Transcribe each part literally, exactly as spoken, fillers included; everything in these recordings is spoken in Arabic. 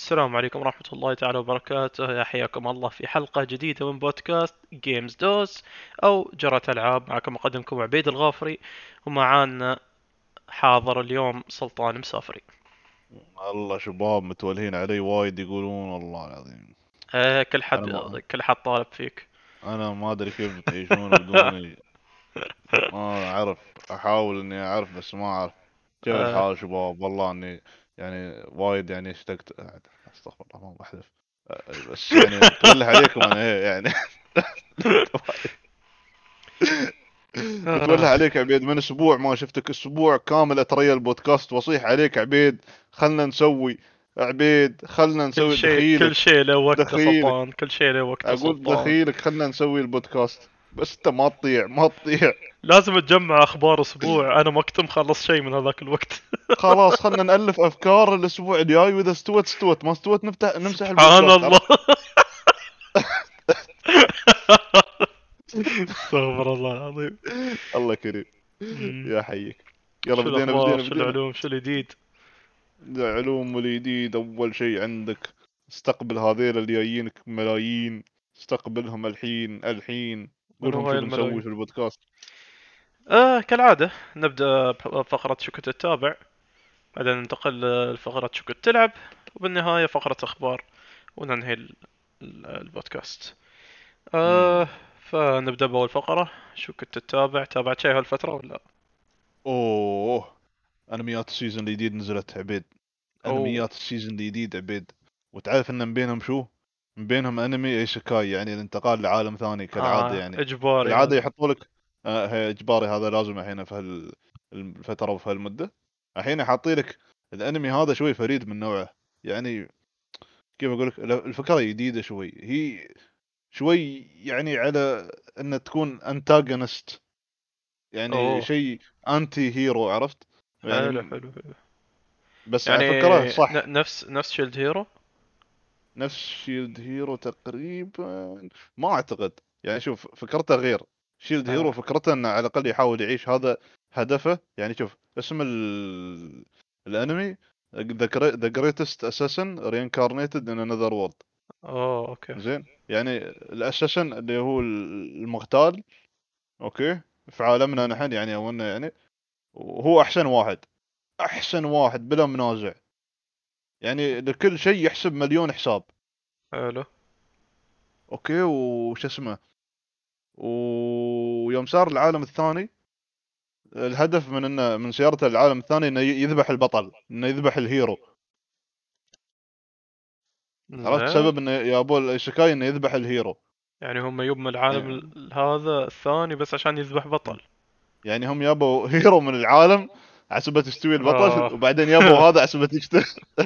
السلام عليكم ورحمة الله تعالى وبركاته، يا حياكم الله في حلقة جديدة من بودكاست جيمز دوس أو جرة ألعاب. معكم مقدمكم عبيد الغافري، ومعانا حاضر اليوم سلطان مسافري. الله شباب متولهين علي وايد يقولون والله العظيم. آه كل انا حد ما كل حد طالب فيك. انا ما ادري كيف بتعيشون بدوني. ما اعرف. احاول اني اعرف بس ما اعرف. كيف آه الحال شباب؟ والله اني يعني وايد يعني اشتقت. استغفر الله ما بحلف. بس يعني بتولح عليكم انا ايه يعني. بتولح آه عليك عبيد، من اسبوع ما شفتك، اسبوع كامل اتريا البودكاست واصيح عليك عبيد. خلنا نسوي عبيد، خلنا كل نسوي شيء كل دخيلك. شيء له وقته دخيلك سلطان، كل شيء له وقته اقول سلطان. دخيلك خلنا نسوي البودكاست، بس انت ما تطيع ما تطيع. لازم تجمع أخبار أسبوع، أنا ما كنت مخلص شيء من هذاك الوقت. خلاص خلنا نألف افكار الاسبوع الجاي، واذا استوت استوت، ما استوت نفتح نمسح سبحان البودكاست، الله. عرفت؟ استغفر الله العظيم. الله كريم. مم. يا حيك. يلا شو بدينا الأخبار، بدينا شو بدينا. العلوم، شو الجديد؟ علوم الجديد، اول شيء عندك استقبل هذيل اللي جايينك ملايين. استقبلهم الحين الحين. منو قولهم هاي شو بنسوي الملايين؟ في البودكاست. آه كالعادة نبدأ بفقرة شو كنت تتابع، بعدين ننتقل لفقرة شو كنت تلعب، وبالنهاية فقرة أخبار، وننهي ال- ال- البودكاست. آه امم فنبدأ بأول فقرة. شو كنت تتابع؟ تابعت شيء هالفترة ولا؟ اوه، انميات السيزون الجديد نزلت عبيد. أو انميات السيزون الجديد عبيد. وتعرف ان من بينهم شو؟ من بينهم انمي ايسيكاي، يعني الانتقال لعالم ثاني كالعاده آه يعني. إجباري بالعاده هذا. يحطوا لك. آه هي اجباري، هذا لازم الحين في هال- الفتره وفي هالمده. الحين حاطين لك الانمي هذا شوي فريد من نوعه يعني. كيف اقول لك؟ الفكره جديده شوي، هي شوي يعني على ان تكون انتاجونست، يعني أوه، شيء انتي هيرو، عرفت؟ حلو يعني حلو حلو. بس يعني على فكره صح. ن- نفس نفس شيلد هيرو. نفس شيلد هيرو تقريبا. ما اعتقد يعني، شوف فكرته غير. شيلد آه هيرو فكرته انه على الاقل يحاول يعيش، هذا هدفه يعني. شوف اسم ال... الانمي: The Gre- The Greatest Assassin Reincarnated in Another World. أوه أوكي. زين، يعني الاساسن اللي هو المغتال، اوكي، في عالمنا مم. نحن يعني، او انه يعني هو احسن واحد. احسن واحد بلا منازع، يعني لكل شيء يحسب مليون حساب. حلو. اوكي، وش اسمه، ويوم صار العالم الثاني، الهدف من انه من سيارته للعالم الثاني انه يذبح البطل، انه يذبح الهيرو. عرفت زين. سبب انه يابو الايسيكاي انه يذبح الهيرو؟ يعني هم يب من العالم يعني ال- هذا الثاني بس عشان يذبح بطل. يعني هم يابوا هيرو من العالم عسبة تستوي البطل، آه. وبعدين يابوا هذا عسبة يشتغل.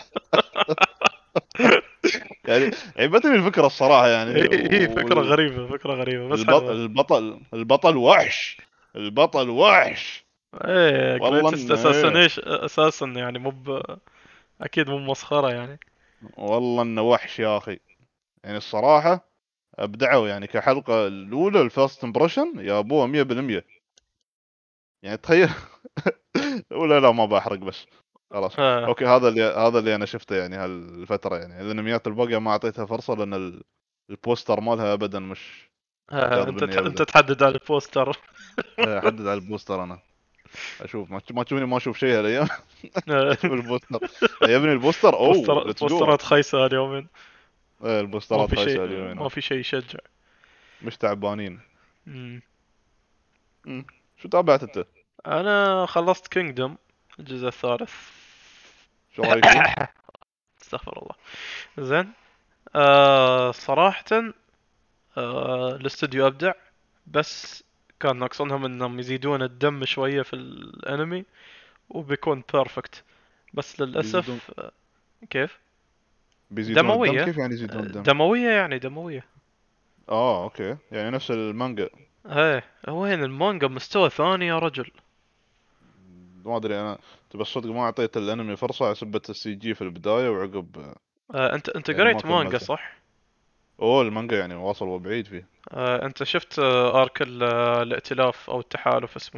يعني عيبتني الفكرة الصراحة يعني. هي هي فكرة غريبة، فكرة غريبة بس والبطل حلوة. البطل البطل وحش. البطل وحش. ايه والله جريتست انه ايه. اساسنيش اساسا يعني مو ب... اكيد مو مسخرة يعني. والله انه وحش يا اخي. يعني الصراحة ابدعوا يعني، كحلقة الاولى الفيرست امبريشن يا ابوه مية بالمية. يعني تخيل. ولا لا ما بحرق بس. خلاص. آه. اوكي، هذا اللي هذا اللي انا شفته يعني هالفترة. يعني الانميات الباقية ما اعطيتها فرصة، لان ال- البوستر مالها ابدا مش آه. انت جاذبني تح... انت ابدا. تحدد على البوستر. إيه، احدد على البوستر انا. اشوف ما ما تشوفني ما اشوف شيء هالايام. آه. اشوف البوستر. عجبني البوستر، اوه بوستر... ليتس جو. بوسترات خايسة اليومين. إيه، ما البوسترات في خايسة شيء، اليومين ما هاي. في شيء يشجع. مش تعبانين. مم. مم. شو تابعت انت؟ انا خلصت كينجدوم الجزء الثالث. شو رايك فيه؟ استغفر الله. زين. آه صراحة، آه الاستوديو ابدع، بس كان ناقصنهم انهم يزيدون الدم شوية في الانمي وبيكون بيرفكت، بس بيزيدون للأسف. كيف؟ بيزيدون الدم؟ دموية. كيف يعني يزيدون الدم؟ دموية يعني دموية. اه اوكي، يعني نفس المانجا. ايه، وين المانجا مستوى ثاني يا رجل. ما ادري انا. تبى الصدق ما اعطيت الانمي فرصة، عسبت السي جي في البداية وعقب آه انت انت يعني ما قريت مانجا كملته. صح؟ اوه المانجا يعني واصل وبعيد فيه. آه انت شفت آه ارك ال- آه، الائتلاف او التحالف اسمه.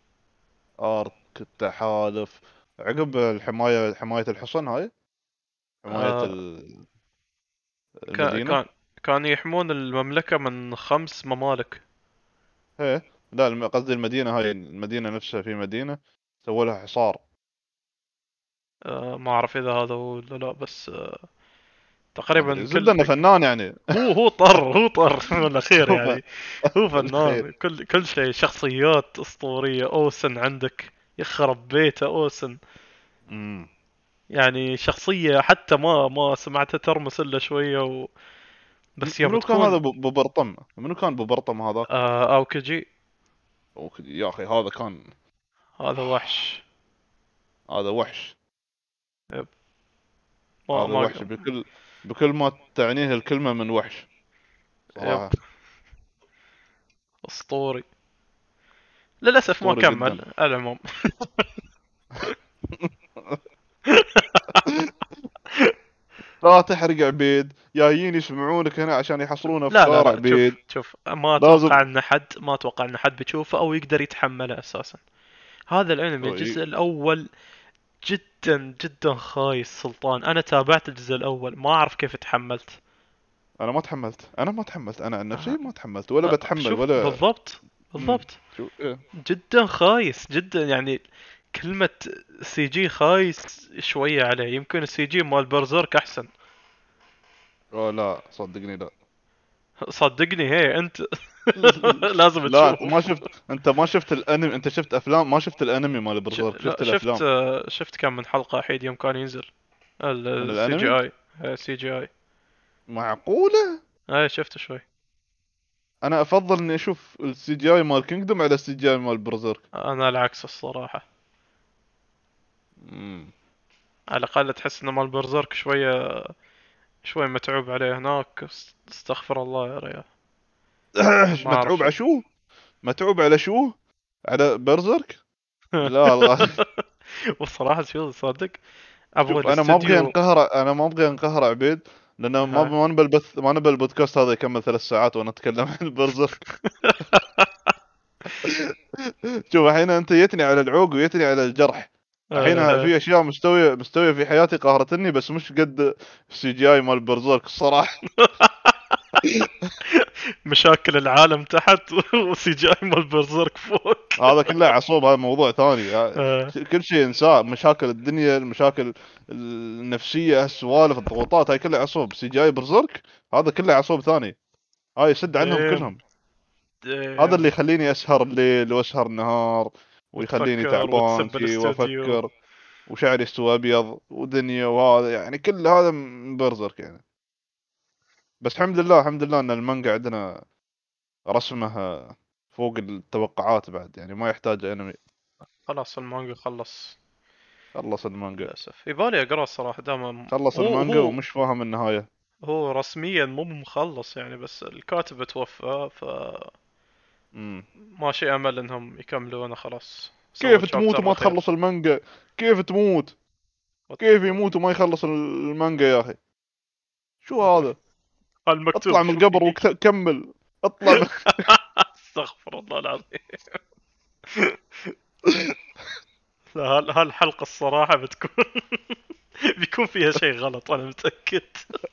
ارك التحالف عقب الحماية، حماية الحصن هاي. حماية آه ال- كا- المدينة. كان كان يحمون المملكة من خمس ممالك. ايه، لا الم- قصدي المدينة، هاي المدينة نفسها، في مدينة سووا لها حصار. آه ما اعرف اذا هذا هو ولا لا، بس آه ما ادري، تقريبا الزبدة انه كل فنان يعني. هو هو طر هو طر من الاخير هو ف- يعني. هو فنان، بالاخير. كل كل شيء، شخصيات اسطورية. اوسن عندك، يخرب بيته اوسن. امم يعني شخصية حتى ما ما سمعتها ترمس الا شوية و... م- بس يوم منو كان هذا؟ تكون. ب- ببرطم؟ منو كان ببرطم هذاك؟ آه اوكيجي. أوك- يا اخي هذا كان، هذا وحش. هذا وحش. يب. ما هذا ما وحش بكل بكل ما تعنيه الكلمة من وحش يب. صراحة. اسطوري. للاسف ما اسطوري جدا. كمل على العموم. لا تحرق عبيد، جايين يسمعونك هنا عشان يحصلون لا لا افكار لا، شوف عبيد. شوف، ما اتوقع لازم. ان حد ما اتوقع ان حد بيشوفه او يقدر يتحمله اساسا. هذا الانمي الجزء الاول جدا جدا خايس سلطان. انا تابعت الجزء الاول، ما اعرف كيف تحملت. انا ما تحملت، انا ما تحملت، انا عن نفسي آه، ما تحملت ولا آه، بتحمل شوف ولا. بالضبط. امم بالضبط. شو إيه. جدا خايس جدا يعني. كلمة سي جي خايس شوية عليه. يمكن السي جي مال برزيرك احسن. أوه لا صدقني لا. صدقني، هي انت لازم لا انت ما تشوف. شفت، انت ما شفت الانمي، انت شفت افلام، ما شفت الانمي مال ش... برزيرك، لا شفت شفت، الافلام. آه، شفت كم من حلقة احيد يوم كان ينزل من السي جي الانمي؟ اي. سي جي اي. معقولة؟ اي شفت شوي. انا افضل اني اشوف السي جي اي مال كينجدوم على السي جي اي مال برزيرك. انا العكس الصراحة. امم على الاقل تحس ان مال برزيرك شوية شوي متعوب عليه هناك. است- استغفر الله يا ريال. ما اعرف متعوب شو. على شو؟ متعوب على شو؟ على برزيرك؟ لا لا. والصراحة شو صادق، ابغى شوف انا ما ابغي الاستوديو. انقهر، انا ما ابغي انقهر عبيد، لان ما ها. ما نبى البث، ما نبى البودكاست هذا يكمل ثلاث ساعات وانا اتكلم عن البرزيرك. شوف الحين انت جيتني على العوق وجيتني على الجرح. الحين آه، في اشياء مستويه مستويه في حياتي قهرتني، بس مش قد السي جي اي مال برزيرك الصراحه. مشاكل العالم تحت وسي جي اي مال برزيرك فوق. هذا كله عصوب، هذا موضوع ثاني. آه، كل شيء انساه، مشاكل الدنيا، المشاكل النفسيه، السوالف، الضغوطات، هاي كلها عصوب. سي جي اي برزيرك هذا كله عصوب ثاني، هاي يسد عنهم ديم كلهم. هذا اللي ديم. يخليني اسهر الليل واسهر النهار، ويخليني وتفكر تعبان وتسب شي الاستوديو. وافكر، وشعري يستوي ابيض ودنيا، وهذا يعني كل هذا من برزرك يعني. بس الحمد لله، الحمد لله ان المانجا عندنا رسمها فوق التوقعات بعد، يعني ما يحتاج انمي. خلاص المانجا خلص. خلص المانجا. للأسف يبالي أقرأ الصراحة. دام خلص هو المانجا هو ومش فاهم النهاية. هو رسميا مو مخلص يعني، بس الكاتب توفى، ف امم ما شيء أمل إنهم يكملونه. خلاص سووا كيف تموت تشابتر وما أخير. تخلص المانجا؟ كيف تموت؟ كيف يموت وما يخلص المانجا يا اخي؟ شو هذا؟ المكتوب اطلع من شوي. القبر وكمل. اطلع من... استغفر الله العظيم. لا، هال- هالحلقة الصراحة بتكون بيكون فيها شيء غلط أنا متأكد.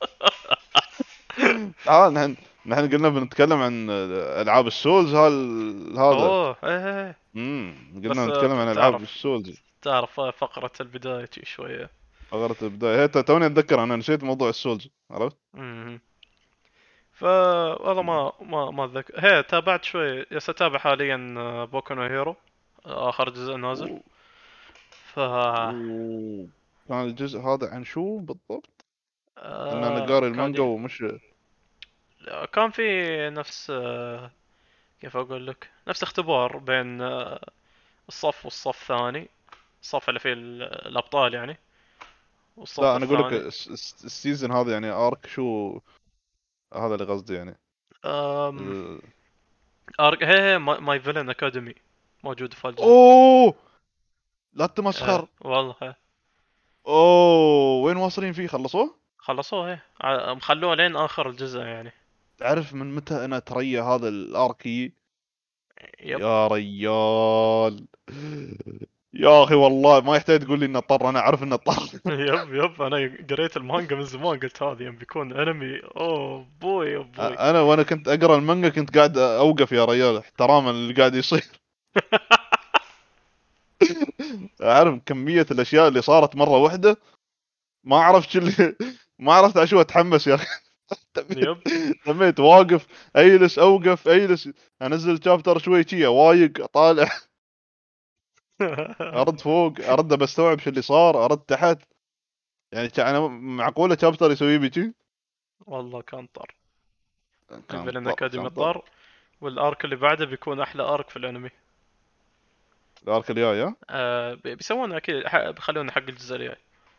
تعال نحن، نحن قلنا بنتكلم عن العاب السولز هال هذا. أوه إيه إيه. إيه. امم قلنا بس آه، نتكلم ت- عن العاب تعرف السولز. تعرف فقرة البداية شي شوية. فقرة البداية، هي توني اتذكر، انا نسيت موضوع السولز، عرفت؟ مم. ف والله ما ما ما اتذكر. هي تابعت شوي، يس اتابع حاليا آه، بوكو نو هيرو. آه، اخر جزء نازل. و... ف و... كان الجزء هذا عن شو بالضبط؟ لان انا آه، قاري كان المانجا ي... ومش... كان في نفس آه، كيف اقول لك، نفس اختبار بين آه، الصف والصف الثاني. الصف اللي فيه ال- الابطال يعني، والصف لا انا اقول لك الثاني. الس- الس- السيزون هذا يعني ارك شو، هذا اللي قصدي يعني. أم... ال... أرك... هي هي ماي فيلن اكاديمي موجود في الجزء. اوه لا آه، تمسخر. والله هي. اوه وين واصلين فيه؟ خلصوه؟ خلصوه هي. ع- مخلوه لين اخر الجزء يعني. تعرف من متى انا اتريا هذا الاركي؟ يب. يا ريال، يا اخي والله ما يحتاج تقول لي انه اضطر، انا اعرف انه اضطر. يب يب، انا قريت المانجا من زمان، قلت هذا يوم بيكون انمي، اوه بوي اوه بوي. انا وانا كنت اقرا المانجا كنت قاعد اوقف يا رجال احتراما اللي قاعد يصير. اعرف كمية الاشياء اللي صارت مرة واحدة، ما عرفت شو اللي ما عرفت على شو اتحمس يا اخي. تميت يب. تميت واقف اجلس اوقف اجلس، انزل شابتر شوي شي وايق اطالع، ارد فوق ارد بستوعب شو اللي صار، ارد تحت. يعني كان انا معقولة شابتر يسوي بي شي؟ والله كان طر. كان الفيلن طر اكاديمي كان طر. طر. والارك اللي بعده بيكون احلى ارك في الانمي. الارك الجاي ها؟ آه بي- بيسوونه اكيد، ح- بيخلونه حق الجزء الجاي.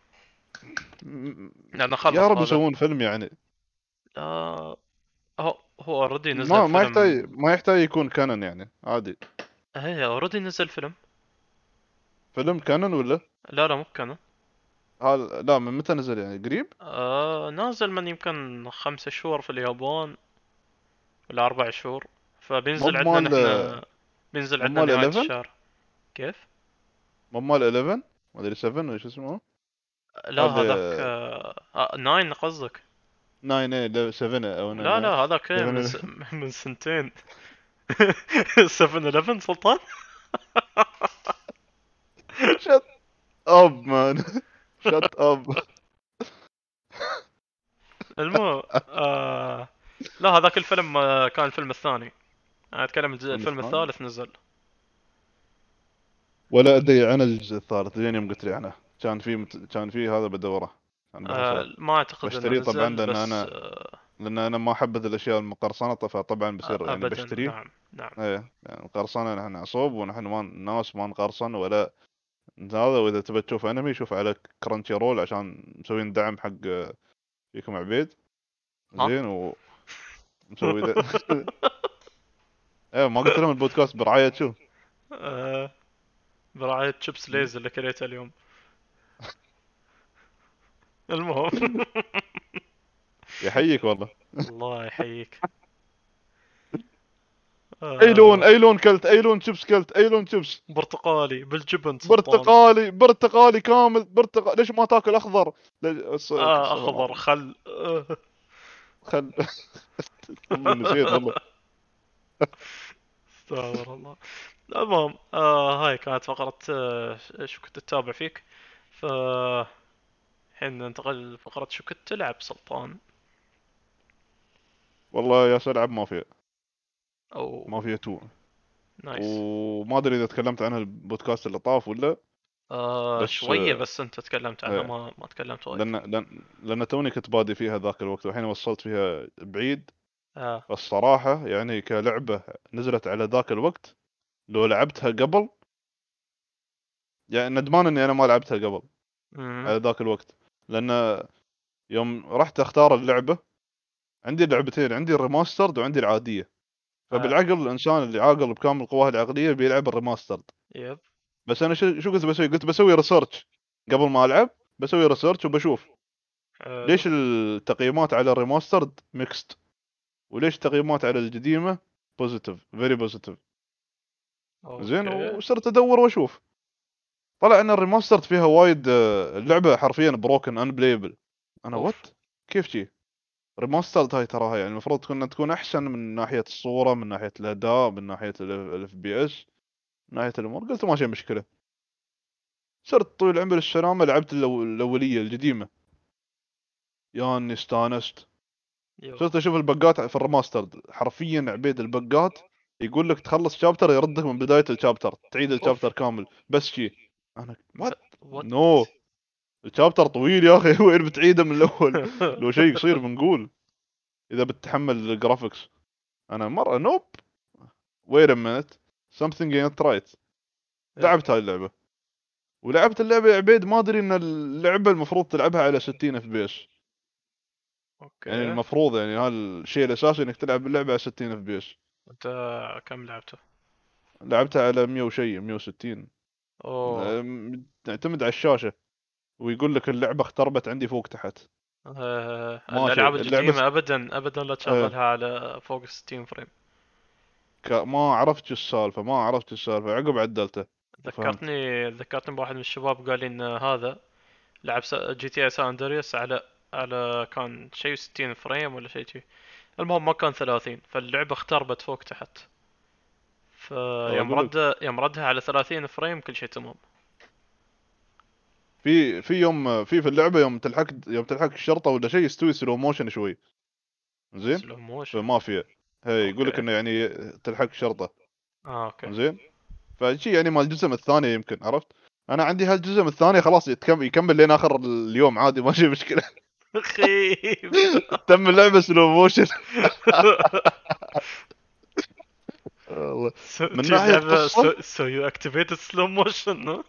م- لانه يا خلص رب هذا. يسوون فيلم يعني. آه هو هو اوريدي نزل ما ما فيلم. يحتاج ما يحتاج يكون كانون يعني عادي. هي اوريدي نزل فيلم. فيلم كانون ولا؟ لا لا مو كان. هذا لا، من متى نزل يعني قريب؟ آه نازل من يمكن خمسة شهور في اليابان، ولا أربع شهور. مو فبينزل عندنا بمال نحن. بينزل مو عندنا بمال نهاية إحداشر؟ الشهر. كيف؟ مو بمال إحداشر ما ادري سبعة ولا شو اسمه. لا هذاك هذا آه آه ناين قصدك. تسعة ايه سبعة او لا لا تسعة. هذاك إيه، من سبعة. س... من سنتين. سفن إلفن سلطان. شت اب مان. شت اب. المهم آه لا هذاك الفيلم آه كان الفيلم الثاني. انا اتكلم الج- الفيلم الفيلم الثاني الثالث نزل. ولا ادري عن الجزء الثالث لين يوم قلت لي عنه. كان في مت... كان في هذا بدوره، كان بحصله. آه ما اعتقد انه بشتريه طبعا نزل لان بس انا آه لان انا ما احب الاشياء المقرصنه، فطبعا بصير يعني ابدا بشتريه. نعم نعم. ايه يعني القرصنه نحن عصوب، ونحن ما ناس ما نقرصن ولا هذا. واذا تبي تشوف انمي شوف على كرانشي رول عشان مسوين دعم حق فيكم عبيد. ها. زين ومسوي ذا. ايه ما قلت لهم البودكاست برعاية شو؟ آه برعاية شيبس م? ليز اللي كريته اليوم. المهم. يحييك والله. الله يحييك. اي لون آه اي لون كلت، اي لون شيبس كلت، اي لون شيبس. برتقالي بالجبن سلطان. برتقالي برتقالي كامل برتقال، ليش ما تاكل اخضر؟ ليش... آه استغفر الله اخضر العظيم. خل آه خل. والله نسيت والله. استغفر الله. المهم آه هاي كانت فقرة آه شو كنت تتابع فيك. ف الحين ننتقل لفقرة شو كنت تلعب سلطان. والله يا العب مافيا. او مافيا اتنين. نايس. وما ادري اذا تكلمت عنها البودكاست اللي طاف ولا. آه بس شوية بس انت تكلمت عنها، ايه، ما ما تكلمت وايد. لان لان لان توني كنت بادي فيها ذاك الوقت، والحين وصلت فيها بعيد. اه. الصراحة يعني كلعبة نزلت على ذاك الوقت، لو لعبتها قبل يعني ندمان اني انا ما لعبتها قبل امم. على ذاك الوقت. لان يوم رحت اختار اللعبة، عندي لعبتين، عندي الريماسترد وعندي العادية. اه. فبالعقل الانسان اللي عاقل بكامل قواه العقلية بيلعب الريماسترد. يب. بس انا شو شو كنت بسوي؟ قلت بسوي ريسيرش قبل ما العب، بسوي ريسيرش وبشوف حلو. ليش التقييمات على الريماسترد ميكست، وليش التقييمات على القديمة بوزيتيف، فيري بوزيتيف. زين اوكي. وصرت ادور واشوف، طلع ان الريماسترد فيها وايد آه، اللعبه حرفيا بروكن ان بلايبل. انا اوف. وات؟ كيف شي؟ ريماسترد هاي تراها يعني المفروض تكون تكون احسن من ناحيه الصوره، من ناحيه الاداء، من ناحيه الاف بي اس، من ناحيه الامور. قلت ماشي مشكله. صرت طول العمر السلامه لعبت الأو- الاوليه القديمه، يا اني استانست. يو. صرت اشوف البقات في الريماسترد، حرفيا عبيد البقات يقول لك تخلص شابتر يردك من بدايه الشابتر، تعيد الشابتر اوف. كامل بس شي. انا ب... وات؟ وات. نو no. الشابتر طويل يا اخي. وين بتعيده من الاول؟ لو شيء قصير بنقول اذا بتحمل الجرافكس. انا مره نوب. وير مينت something ain't right. يب. لعبت هاي اللعبه، ولعبت اللعبه يا عبيد ما ادري ان اللعبه المفروض تلعبها على ستين اف بي اس. يعني اوكي. المفروض يعني هذا الشيء الاساسي انك تلعب اللعبه على ستين اف بي اس. انت كم لعبته؟ لعبتها على مية وشيء مية وستين. اوه. أم، تعتمد على الشاشه، ويقول لك اللعبه اختربت عندي فوق تحت. آه ماشي الالعاب اللعبه س... القديمة ابدا ابدا لا آه. تشغلها على فوق ستين فريم. ك... ما عرفت شو السالفه، ما عرفت شو السالفه عقب عدلته. فهمت. ذكرتني ذكرتني بواحد من الشباب قال لي ان هذا لعب جي تي اي سان اندرياس على على كان شيء ستين فريم ولا شيء شي. المهم ما كان ثلاثين، فاللعبة اختربت فوق تحت. فيوم اقول لك، رد يوم ردها على ثلاثين فريم كل شيء تمام. في في يوم في في اللعبه يوم تلحق يوم تلحق الشرطه ولا شيء يستوي سلو موشن شوي. زين. سلو في موشن. مافيا. هي يقول لك اوكي. انه يعني تلحق الشرطه. اه اوكي. زين. فشي يعني مال الجزء من الثاني يمكن عرفت. انا عندي هالجزء من الثاني خلاص يتكمل يكمل لين اخر اليوم عادي ماشي مشكله. خيب. تم اللعبه سلو موشن. والله. سو- من تجي ناحيه اللعبة قصه، سو سو يو اكتيفيتد سلو موشن.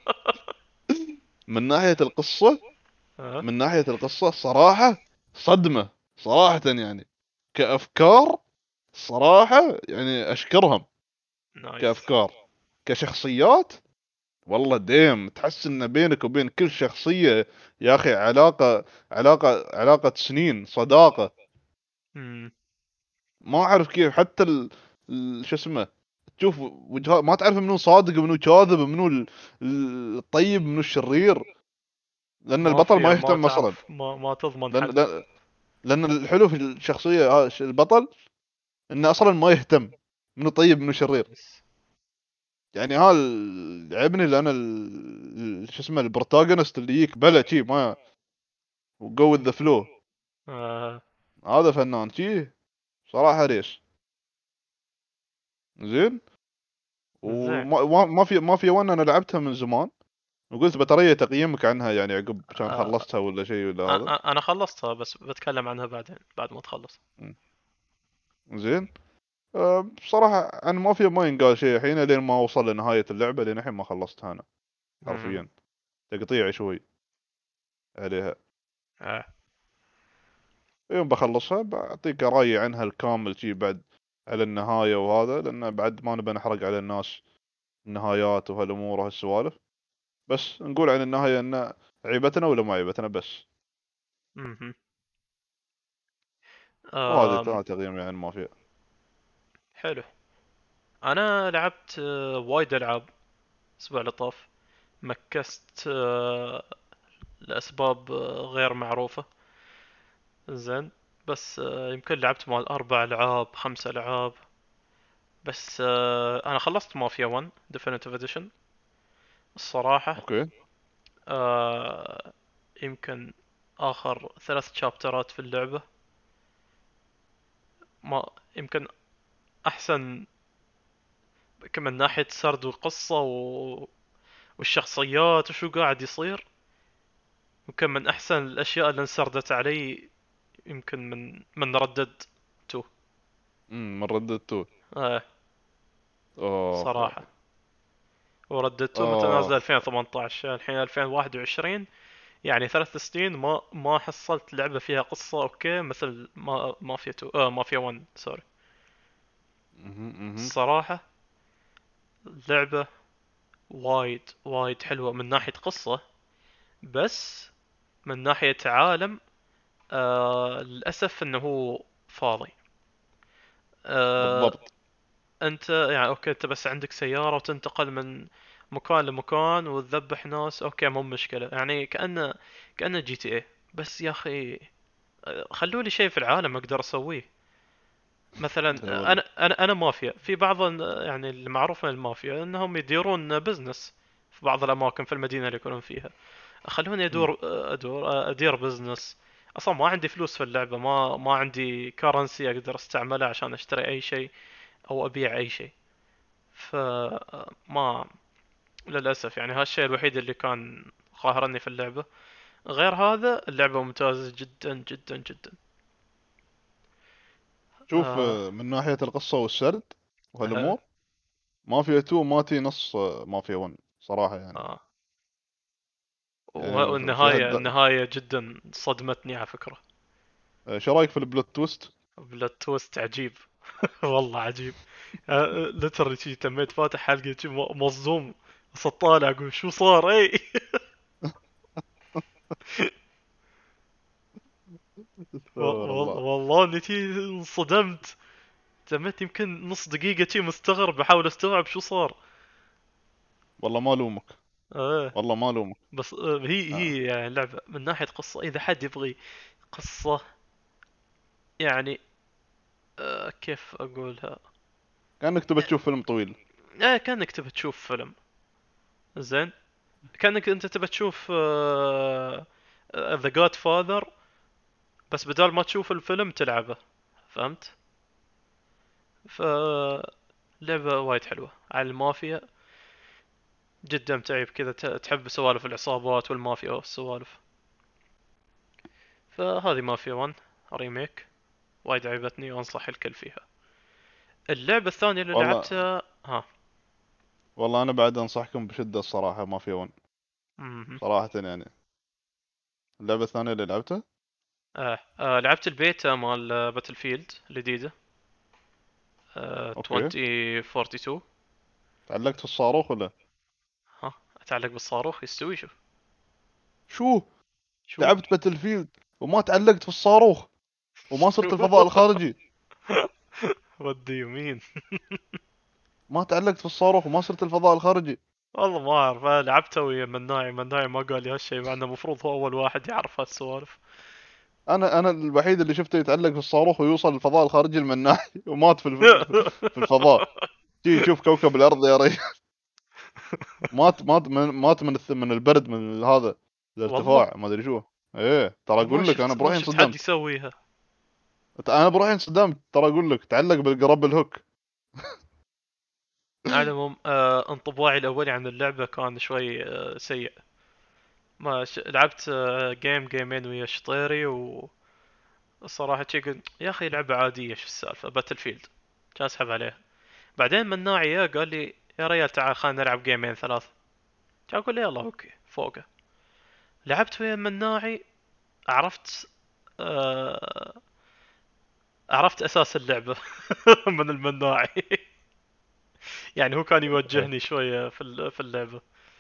من ناحيه القصه ها. من ناحيه القصه صراحه صدمه صراحه يعني. كافكار صراحه يعني اشكرهم. نايس. كافكار. كشخصيات والله ديم تحس ان بينك وبين كل شخصيه يا اخي علاقه علاقه علاقه سنين صداقه. امم. ما اعرف كيف حتى ال... ال... شو اسمه. تشوف وجهات ما تعرف منو صادق ومنو كاذب ومنو ال... ال- الطيب منو الشرير. لان البطل ما مافيا ما يهتم مثلا. تعرف، ما ما تضمن لان حد. لان لأن الحلو في الشخصيه ها- البطل انه اصلا ما يهتم منو طيب منو شرير. نايس. يعني ها ال- يعجبني لان ال... ال- شو اسمه البروتاغونست اللي يجيك بلا شي ما وجو وذ ذا فلو. آه. هذا فنان شي صراحه ريش. زين. زين. وما ما ما في ما في وان انا لعبتها من زمان. وقلت بطارية تقييمك عنها يعني عقب كان آه. خلصتها ولا شيء ولا آه. هذا. آه، انا خلصتها بس بتكلم عنها بعدين بعد ما تخلص. مم. زين. أه بصراحة عن مافيا ما ينقال شيء الحين لين ما اوصل لنهاية اللعبة لين الحين ما خلصتها انا. امم. حرفيا. تقطيع شوي عليها. آه. يوم بخلصها بعطيك رأيي عنها الكامل شي بعد على النهاية وهذا لأن بعد ما نبي نحرق على الناس النهايات وهالأمور وهالسوالف. بس نقول عن النهاية إن عيبتنا ولا ما عيبتنا بس. امم. وهذه آم. هذا تقييمي عن مافيا. حلو. انا لعبت آه، وايد العاب الاسبوع اللي طاف. مكست آه، لاسباب آه، غير معروفة. زين. بس آه، يمكن لعبت مال اربع العاب خمس العاب. بس آه، انا خلصت مافيا واحد ديفينيتيف اديشن الصراحة. اوكي. آه، يمكن اخر ثلاث شابترات في اللعبة ما يمكن احسن. يمكن من ناحية سرد وقصة و... والشخصيات وشو قاعد يصير. يمكن من احسن الاشياء اللي انسردت علي. يمكن من من ردد تو. امم من رددتو. آه. اخ يا صراحة. اخي. وردد تو متى نازل اخ. ألفين وثمانية عشر الحين ألفين وواحد وعشرين. يعني ثلاث سنين ما ما حصلت لعبة فيها قصة اوكي مثل ما مافيا تو آه مافيا واحد سوري. مهم، مهم. الصراحة لعبة وايد وايد حلوة من ناحية قصة. بس من ناحية عالم آه للأسف انه هو فاضي. آه. بالضبط. انت يعني اوكي انت بس عندك سيارة وتنتقل من مكان لمكان وتذبح ناس اوكي مو مشكلة يعني كأنه كأنه جي تي اي. بس يا اخي آه، خلوا لي شيء في العالم اقدر اسويه. مثلا اي والله. انا انا انا مافيا في بعض ال- يعني المعروف من المافيا انهم يديرون بزنس في بعض الاماكن في المدينة اللي يكونون فيها. خلوني مم. ادور ادور ادير بزنس. اصلا ما عندي فلوس في اللعبة ما ما عندي كرنسي اقدر استعملها عشان اشتري اي شيء او ابيع اي شيء. فما للأسف يعني هالشيء الوحيد اللي كان قاهرني في اللعبة. غير هذا اللعبة ممتازة جدا جدا جدا. شوف آه. آه، من ناحية القصة والسرد آه. وهالأمور مافيا تو ماتي نص آه، مافيا ون صراحة يعني. آه. يعني في في والنهاية هاد النهاية جدا صدمتني على فكرة. آه، شو رايك في البلوت تويست؟ بلوت تويست عجيب. والله عجيب. لترلي شي تميت فاتح حلقة شي م- مصدوم. بس طالع اقول شو صار اي. استغفر الله. والله اني شي انصدمت. تميت يمكن نص دقيقة شي مستغرب بحاول استوعب شو صار. والله ما الومك، ايه والله ما الومك. بس آه، هي آه. هي يعني لعبة من ناحية قصة، إذا حد يبغي قصة يعني آه، كيف أقولها. كانك تبى تشوف فيلم طويل. آه كأنك تبي تشوف فيلم زين، كأنك أنت تبي تشوف آه ذا جاد فاذر، بس بدال ما تشوف الفيلم تلعبه، فهمت؟ ف لعبة وايد حلوة على المافيا، جدا متعب كذا، ت- تحب سوالف العصابات والمافيا والسوالف. فهذه مافيا واحد ريميك، وايد عجبتني وانصح الكل فيها. اللعبة الثانية اللي والله لعبتها ها. والله انا بعد انصحكم بشدة الصراحة، ما في ون. مم. صراحة يعني. اللعبة الثانية اللي لعبتها، آه. آه لعبت البيتا مال باتل فيلد الجديدة، آه اوكي. ألفين وواحد وأربعين. تعلقت في الصاروخ ولا؟ ها، اتعلق بالصاروخ يستوي شو. شو؟ شو. لعبت باتل فيلد وما تعلقت في الصاروخ وما صرت الفضاء الخارجي؟ ودي يمين. ما تعلقت في الصاروخ وما صرت الفضاء الخارجي؟ والله ما اعرف، أنا لعبته ويا مناعي، مناعي ما قال لي هالشيء، مع انه المفروض هو اول واحد يعرف هالسوالف. انا انا الوحيد اللي شفته يتعلق في الصاروخ ويوصل الفضاء الخارجي المناعي ومات في الف... في الفضاء. تيجي تشوف كوكب الارض يا ريت. مات مات من مات من الث... من البرد، من هذا والله الارتفاع، ما ادري شو. ايه ترى ما اقول لك انا شفت ما بروحي شفت حد انصدمت. يسويها. انا بروحي انصدمت ترى اقول لك، تعلق بالجرابل هوك. على العموم آه انطباعي الاولي عن اللعبة كان شوي آه سيء. ما ش... لعبت آه جيم جيمين ويا شطيري، والصراحة شي قلت يا اخي لعبة عادية، شو السالفة باتل فيلد، كان اسحب عليها. بعدين مناعي يا قال لي يا ريال تعال خلينا نلعب جيمين ثلاث، كان اقول له يلا اوكي فوقه. لعبت ويا مناعي، عرفت آه عرفت اساس اللعبة من المناعي. يعني هو كان إيه. يوجهني شوية في ال- في اللعبة.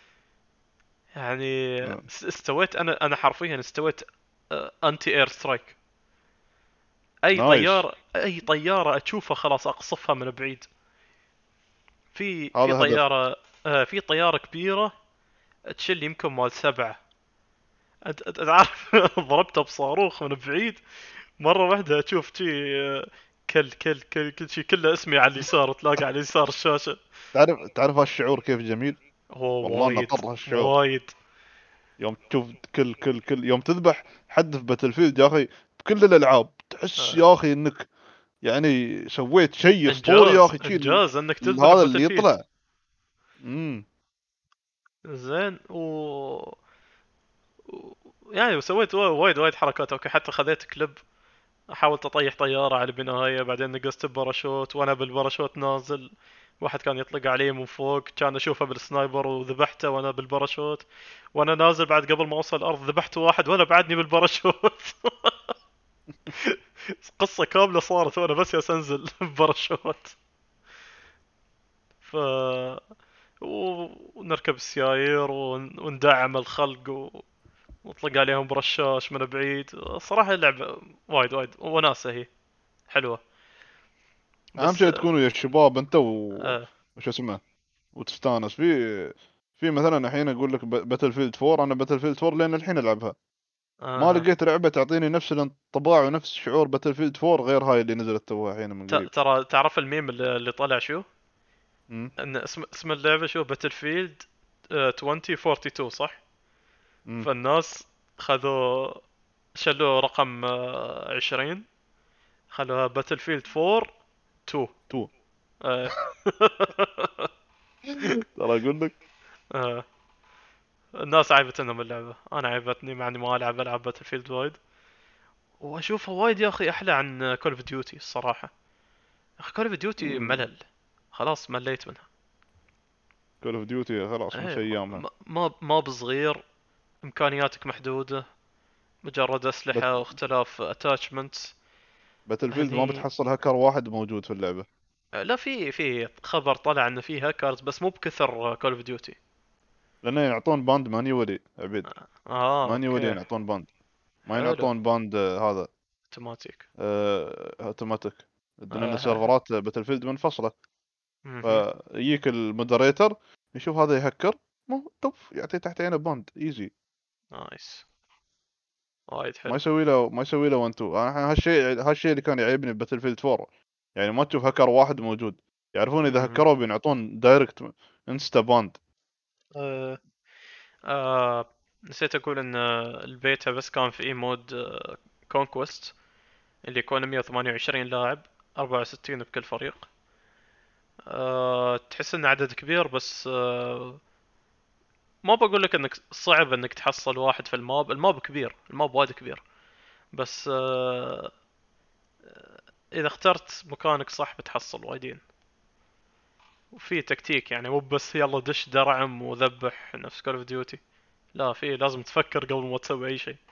يعني آه. س- استويت انا انا حرفيا استويت انتي اير سترايك. اي نايس. طيارة اي طيارة اشوفها خلاص اقصفها من بعيد. في في هذا هدف. طيارة آه، في طيارة كبيرة تشيل يمكن مال سبعة. انت أنت عارف. ضربتها بصاروخ من بعيد، مرة واحدة اشوف شي آه، كل كل كل كل شي كله اسمي على اليسار، تلاقي على اليسار الشاشة. تعرف تعرف هالشعور كيف جميل. هو والله انه وايد طر هالشعور. وايد. يوم تشوف كل كل كل يوم تذبح حد في باتل فيلد يا اخي، بكل الالعاب تحس آه، يا اخي انك يعني سويت شيء اسطوري يا انجاز اخي، شيء ال- انجاز انك ال- تذبح هذا باتل اللي فيلد. يطلع. امم. زين و و- يعني وسويت وا- وايد وايد حركات اوكي، حتى خذيت كليب، حاولت اطيح طيارة على البناية، بعدين نقزت بباراشوت وانا بالباراشوت نازل، واحد كان يطلق علي من فوق، كان اشوفه بالسنايبر وذبحته وانا بالباراشوت، وانا نازل بعد قبل ما اوصل الارض ذبحت واحد وانا بعدني بالباراشوت. قصة كاملة صارت وانا بس ياس انزل بباراشوت. ف و- ونركب السيايير ون- وندعم الخلق و... ونطلق عليهم برشاش من بعيد. صراحة اللعبة وايد وايد وناسة، هي حلوة اهم بس. شيء تكون ويا الشباب انت و آه وش اسمه، وتستانس في في مثلا الحين اقول لك باتل فيلد فور. انا باتل فيلد فور لين الحين العبها، ما آه لقيت لعبه تعطيني نفس الانطباع ونفس شعور باتل فيلد فور غير هاي اللي نزلت توها الحين من ت- قريب. ترى تعرف الميم اللي, اللي طلع شو؟ امم. ان اسم اسم اللعبة شو باتل فيلد ألفين وواحد وأربعين صح؟ امم. فالناس خذوا شلوا رقم آه، عشرين، خلوها باتل فيلد فور تو. تو. آه. ترى اقول لك. آه. الناس عيبتنا اللعبة، انا عيبتني مع اني ما العب العب باتل فيلد وايد، واشوفها وايد يا اخي احلى عن كول اوف ديوتي الصراحة. يا اخي كول اوف ديوتي ملل، خلاص مليت منها. كول اوف ديوتي خلاص مش ايه ما ايامها. ما ما ما بصغير، امكانياتك محدودة، مجرد بت... اسلحة واختلاف اتاتشمنتس. باتل فيلد ما هني بتحصل هاكر واحد موجود في اللعبه. لا، في في خبر طلع انه في هاكرز بس مو بكثر كول اوف ديوتي. لانه يعطون باند مانيولي عبيد. اه مانيولي اوكي. ينعطون باند، ما حلو. ينعطون باند آه، هذا اوتوماتيك. آه، اوتوماتيك. لان آه. سيرفرات باتل فيلد منفصله. مهم. فيجيك المودريتر يشوف هذا يهكر، مو طف يعطيه تحت عينه باند ايزي. نايس، وايد ما حلو. يسوي له ما يسوي له واحد تو. انا هالشيء هالشيء اللي كان يعيبني بباتل فيلد فور. يعني ما تشوف هكر واحد موجود، يعرفون اذا مهم. هكروا بينعطون دايركت انستا باند. آه آه نسيت اقول ان البيتا بس كان في مود كونكوست، اللي يكون مية وثمانية وعشرين لاعب، أربعة وستين بكل فريق. آه تحس انه عدد كبير، بس آه ما بقول لك انك صعب انك تحصل واحد في الماب. الماب كبير، الماب وايد كبير، بس آه اذا اخترت مكانك صح بتحصل وايدين. وفي تكتيك يعني، مو بس يلا دش درعم وذبح نفس كول اوف ديوتي. لا، في لازم تفكر قبل ما تسوي اي شيء.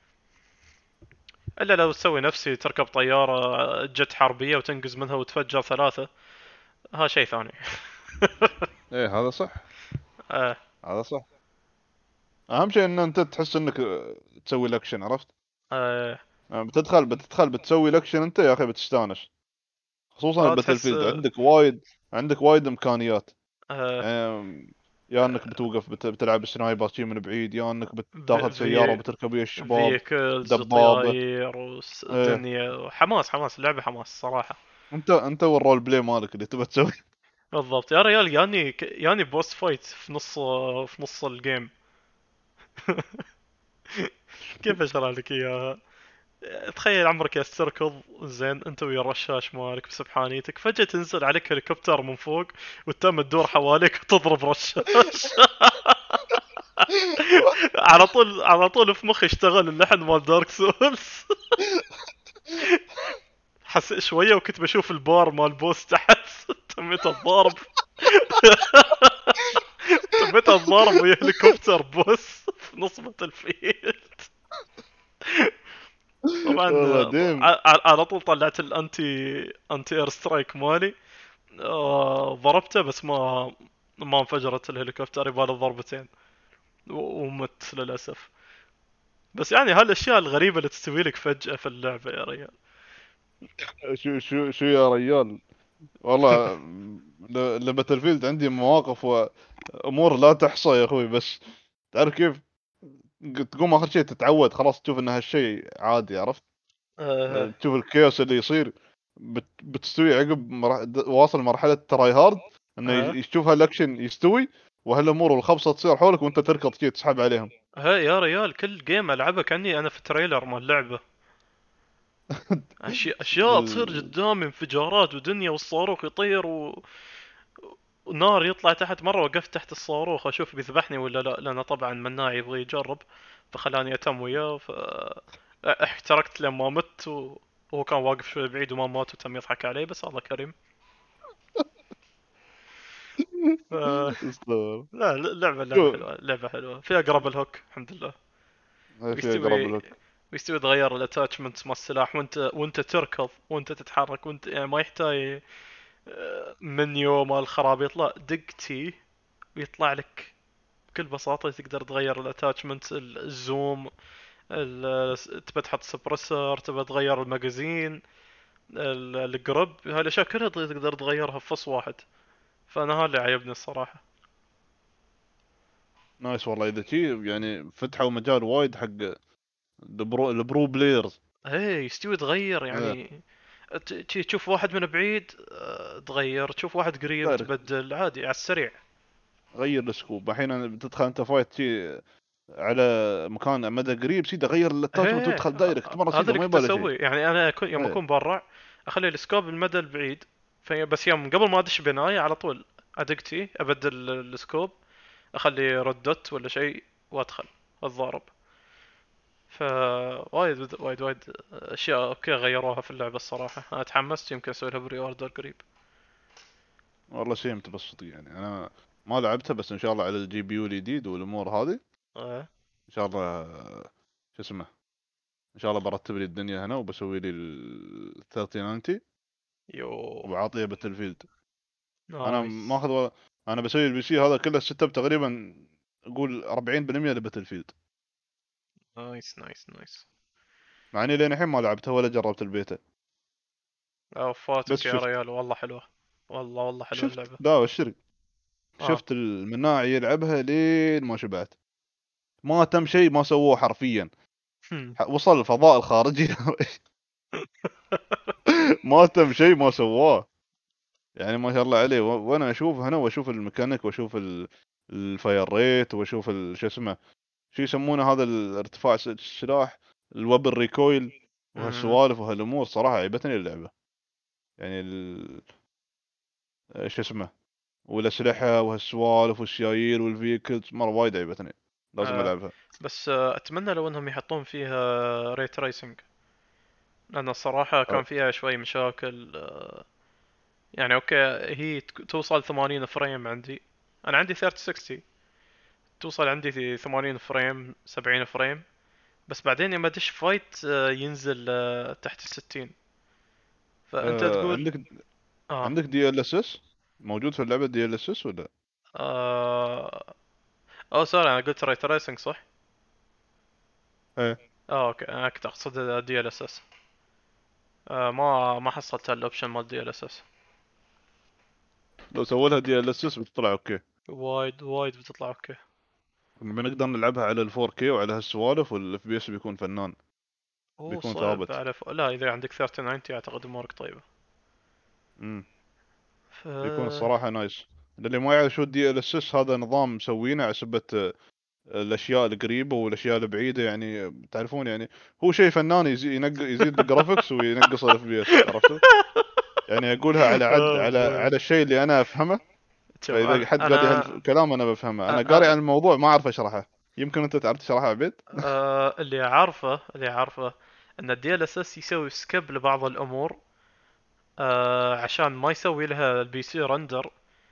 الا لو تسوي نفسي تركب طيارة جت حربية وتنقز منها وتفجر ثلاثة، ها شيء ثاني. ايه هذا صح. آه هذا صح. اهم شيء ان انت تحس انك آه، تسوي الاكشن، عرفت؟ آه آه، بتدخل بتدخل بتسوي الاكشن انت يا اخي بتستانس. خصوصا آه الباتل تحس فيلد آه عندك وايد، عندك وايد امكانيات. آه يعني يا انك بتوقف بت... بتلعب سنايبر شي من بعيد، يا انك بتاخذ في سيارة في وبتركب ويا الشباب. فيكلز دبابة. طياير ايه. والدنيا، حماس حماس، اللعبة حماس صراحة. انت انت والرول بلاي مالك اللي تبى تسوي. بالضبط يا ريال، ياني ياني بوست فايت في نص في نص الجيم. كيف اشرح لك اياها؟ تخيل عمرك يستركض زين انت ويا الرشاش مالك بسبحانيتك، فجأة تنزل عليك هليكوبتر من فوق وتم تدور حواليك وتضرب رشاش. على طول على طول في مخي اشتغل اللحن مال دارك سولز. حس شوية وكنت بشوف البار مال بوس تحت. تميت الضارب. تميت الضارب ويا هليكوبتر بوس في نص باتل فيلد. طبعا والله آه، ديم. ع- على طول طلعت الانتي انتي اير سترايك مالي. آه، ضربته بس ما ما انفجرت الهليكوبتر، يباله ضربتين و- ومت للاسف. بس يعني هالاشياء الغريبه اللي تستوي لك فجاه في اللعبه يا ريال. شو شو شو يا ريال. والله لباتل فيلد عندي مواقف وامور لا تحصى يا اخوي. بس تعرف كيف تقوم اخر شيء تتعود خلاص، تشوف ان هالشيء عادي، عرفت؟ آه تشوف الكيوس اللي يصير. بت... بتستوي عقب مرح... د- واصل مرحلة تراي هارد، انه آه ي- يشوف هالاكشن يستوي، وهالامور والخبصه تصير حولك وانت تركض شي تسحب عليهم. ها يا ريال، كل جيم العبها كاني انا في تريلر مال اللعبه. اشياء اشياء تصير ال... قدامي، انفجارات ودنيا والصاروخ يطير و... ونار يطلع تحت. مره وقفت تحت الصاروخ اشوف بيذبحني ولا لا، لانه طبعا مناع يبغى يجرب، فخلاني اتم وياه. ف احترقت لما مت و... وهو كان واقف شوي بعيد وما مات وتم يضحك علي، بس الله كريم. ف... استغفر. لا لا، لعبة لعبة شوف، حلوة، لعبة حلوة فيها قرب الهوك الحمد لله. هاي فيها قرب ويستوي الهوك. ويستوي تغير الاتاتشمنت مال السلاح وانت وانت تركض وانت تتحرك وانت يعني ما يحتاج آه، منيو مال الخرابيط، لا دق تي ويطلع لك بكل بساطة. تقدر تغير الاتاتشمنت، الزوم، ال- تبى تحط سبريسر، تبى تغير الماجازين، ال- الجرب، هالاشياء كلها تقدر تغيرها في فص واحد. فانا هذا اللي عجبني الصراحة. نايس والله. اذا شي يعني فتحوا مجال وايد حق البرو البرو بلايرز. ايه يستوي تغير ايه. يعني. ت- ت- تشوف واحد من بعيد آه، تغير، تشوف واحد قريب دايركت تبدل عادي على السريع. غير السكوب. الحين بتدخل انت فايت شي على مكان مدى قريب، سيدا غير الاتاتشمنت ايه وتدخل دايركت ه- مره هذا سيدا اللي ما كنت يباله شيء. اسويه يعني. انا أكون يوم ايه. اكون برا اخلي السكوب المدى البعيد، في بس يوم قبل ما ادش بناية على طول ادق تي ابدل السكوب، اخلي رد دوت ولا شيء وادخل اتضارب. ف وايد وايد وايد اشياء اوكي غيروها في اللعبة الصراحة. انا تحمست، يمكن اسوي لها بري اوردر قريب. والله شيء متبسط يعني. انا ما لعبتها، بس ان شاء الله على الجي بي يو الجديد والامور هذه اه ان شاء الله. شو اسمه، ان شاء الله برتب لي الدنيا هنا وبسوي لي ال ثلاثين تسعين يو وبعطيه باتل فيلد. انا نايس ماخذ و... انا بسوي البي سي هذا كله السيت اب تقريبا اقول أربعين بالمية لباتل فيلد. نايس نايس نايس. مع اني لين الحين ما لعبتها ولا جربت البيتا. اه بس فاتك يا شفت ريال، والله حلوة. والله والله حلوة شفت اللعبة. لا اشتري. اه. شفت المناعي يلعبها لين ما شبعت. ما تم شيء ما سووه حرفيا. هم. ح- وصل الفضاء الخارجي ما تم شيء ما سواه. يعني ما شاء الله عليه، و- وانا اشوف هنا واشوف الميكانيك واشوف ال- الفاير ريت واشوف ال- شو اسمه، شو يسمونه هذا الارتفاع س- السلاح، الوب الريكويل مهم. وهالسوالف وهالامور. صراحه عجبتني اللعبه. يعني ال... شو اسمه، والاسلحه وهالسوالف والشيايير والفيكلز مره وايد عجبتني. لازم آه العبها. بس آه اتمنى لو انهم يحطون فيها ريت ريسنج، لان الصراحة أه، كان فيها شوي مشاكل. آه يعني اوكي، هي تك- توصل ثمانين فريم عندي، انا عندي ثلاثين ستين، توصل عندي ثمانين فريم سبعين فريم، بس بعدين لما ادش فايت آه ينزل آه تحت الستين. فانت أه تقول عندك اه. عندك دي ال اس اس موجود في اللعبه، دي ال اس اس ولا؟ اه او سوري، انا قلت ريت ريسنج صح؟ ايه. اه اوكي، انا كنت اقصد دي ال اس اس. آه ما ما حصلت الاوبشن مال دي ال اس اس. لو سووا لها دي ال اس اس بتطلع اوكي. وايد وايد بتطلع اوكي. بنقدر نلعبها على ال فور كيه وعلى هالسوالف، والاف بي اس بيكون فنان، هو بيكون صعب ثابت. على ف... لا، اذا عندك ثلاثين تسعين اعتقد امورك طيبة. امم ف بيكون الصراحه نايس. للي ما يعرف شو الدي ال اس اس، هذا نظام مسوينه على سبة الاشياء القريبه والاشياء البعيده، يعني تعرفون يعني. هو شيء فنان، يزيد ينق... يزيد الجرافكس وينقص الاف بي اس، عرفتوا؟ يعني اقولها على عد آه على بوي. على الشيء اللي انا افهمه. شوف فاذا انا حد قال لي انا هالكلام انا بفهمه، انا قاري آه عن الموضوع ما اعرف اشرحه. يمكن انت تعرف تشرحه عبيد. آه اللي اعرفه اللي اعرفه ان الدي ال اس اس يسوي سكيب لبعض الامور، آه عشان ما يسوي لها البي سي رندر،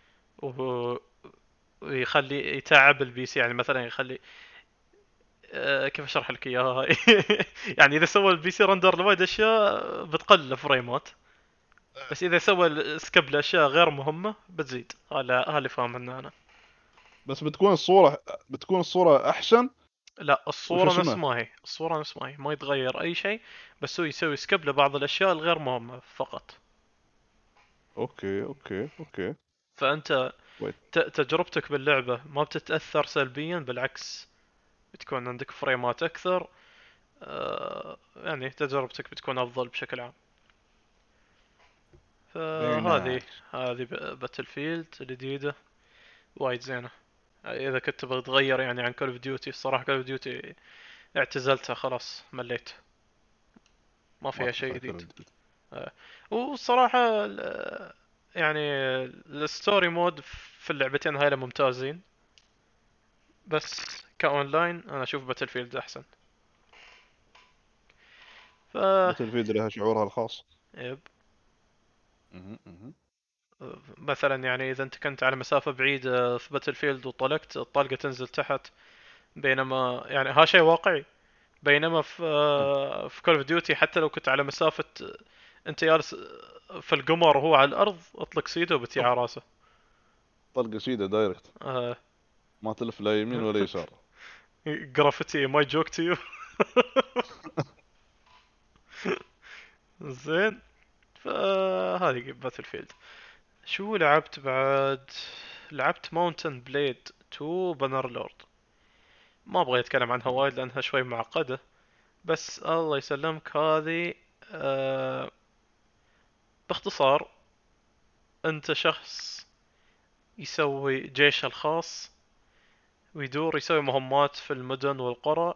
ويخلي يتعب البي سي. يعني مثلا يخلي آه كيف اشرح لك اياها؟ يعني اذا سوى البي سي رندر لوايد اشياء بتقلل الفريمات، بس اذا سوى سكيب لاشياء غير مهمه بتزيد. هذا هذا اللي فاهمه انا. بس بتكون الصوره بتكون الصوره احسن. لا، وشو الصوره نفس اسمه. ما هي، الصوره نفس ما هي، ما يتغير اي شيء، بس هو يسوي سكيب لبعض الاشياء الغير مهمه فقط. اوكي اوكي اوكي. فانت ويت. ت- تجربتك باللعبه ما بتتاثر سلبيا، بالعكس بتكون عندك فريمات اكثر. آه يعني تجربتك بتكون افضل بشكل عام. فيري فهذه نايس. هذه باتل فيلد الجديده وايد زينه. اذا كنت تبغى تغير يعني عن كول اوف ديوتي، الصراحه كول اوف ديوتي اعتزلتها خلاص، مليت، ما ما فيها شيء تنفع كل جديد. جديد. آه. والصراحه ال- يعني الستوري مود في اللعبتين هاي ممتازين، بس كاونلاين انا اشوف باتل فيلد احسن. ف باتل فيلد لها شعورها الخاص. يب. مهم، مهم. مثلا يعني اذا انت كنت على مسافه بعيده في باتل فيلد وطلقت، الطلقه تنزل تحت، بينما يعني ها شيء واقعي. بينما في مم. آه، في كول اوف ديوتي حتى لو كنت على مسافه، انت جالس في القمر وهو على الارض، اطلق سيده وبتي طب على راسه. طلقه سيده دايركت، آه. ما تلف لا يمين ولا يسار. جرافيتي ماي جوك تو يو. زين. فهذه باتل فيلد. شو لعبت بعد؟ لعبت ماونتن بليد تو بانر لورد. ما ابغى اتكلم عنها مهم. وايد لانها شوي معقدة، بس الله يسلمك هذه. آه باختصار، انت شخص يسوي جيشه الخاص، ويدور يسوي مهمات في المدن والقرى.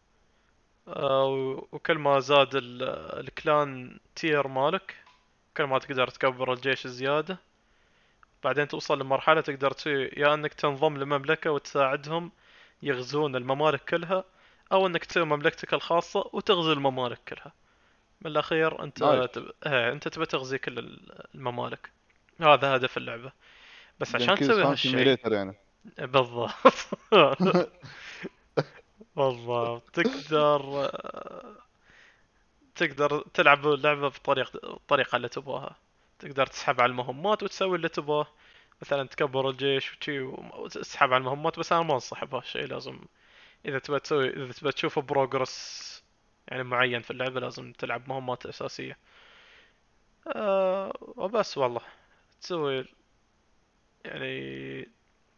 آه وكل ما زاد ال- الكلان تير مالك، كل ما تقدر تكبر الجيش زيادة. بعدين توصل لمرحلة تقدر تسوي يا انك تنضم لمملكة وتساعدهم يغزون الممالك كلها، او انك تسوي مملكتك الخاصة وتغزو الممالك كلها. من الاخير انت نايس. تب... اه انت تبى تغزي كل الممالك. هذا هدف اللعبة. بس عشان جنكيز تسوي خان هالشيء، سيميليتر يعني. بالضبط. بالضبط، تقدر تقدر تلعب اللعبة بطريقة الطريقة اللي تبغاها. تقدر تسحب على المهمات وتسوي اللي تبغاه، مثلا تكبر الجيش وشي وتسحب على المهمات. بس انا ما انصح بهالشيء. لازم اذا تبى تسوي اذا تبى تشوف بروجرس يعني معين في اللعبة، لازم تلعب مهمات أساسية. أه وبس والله. تسوي يعني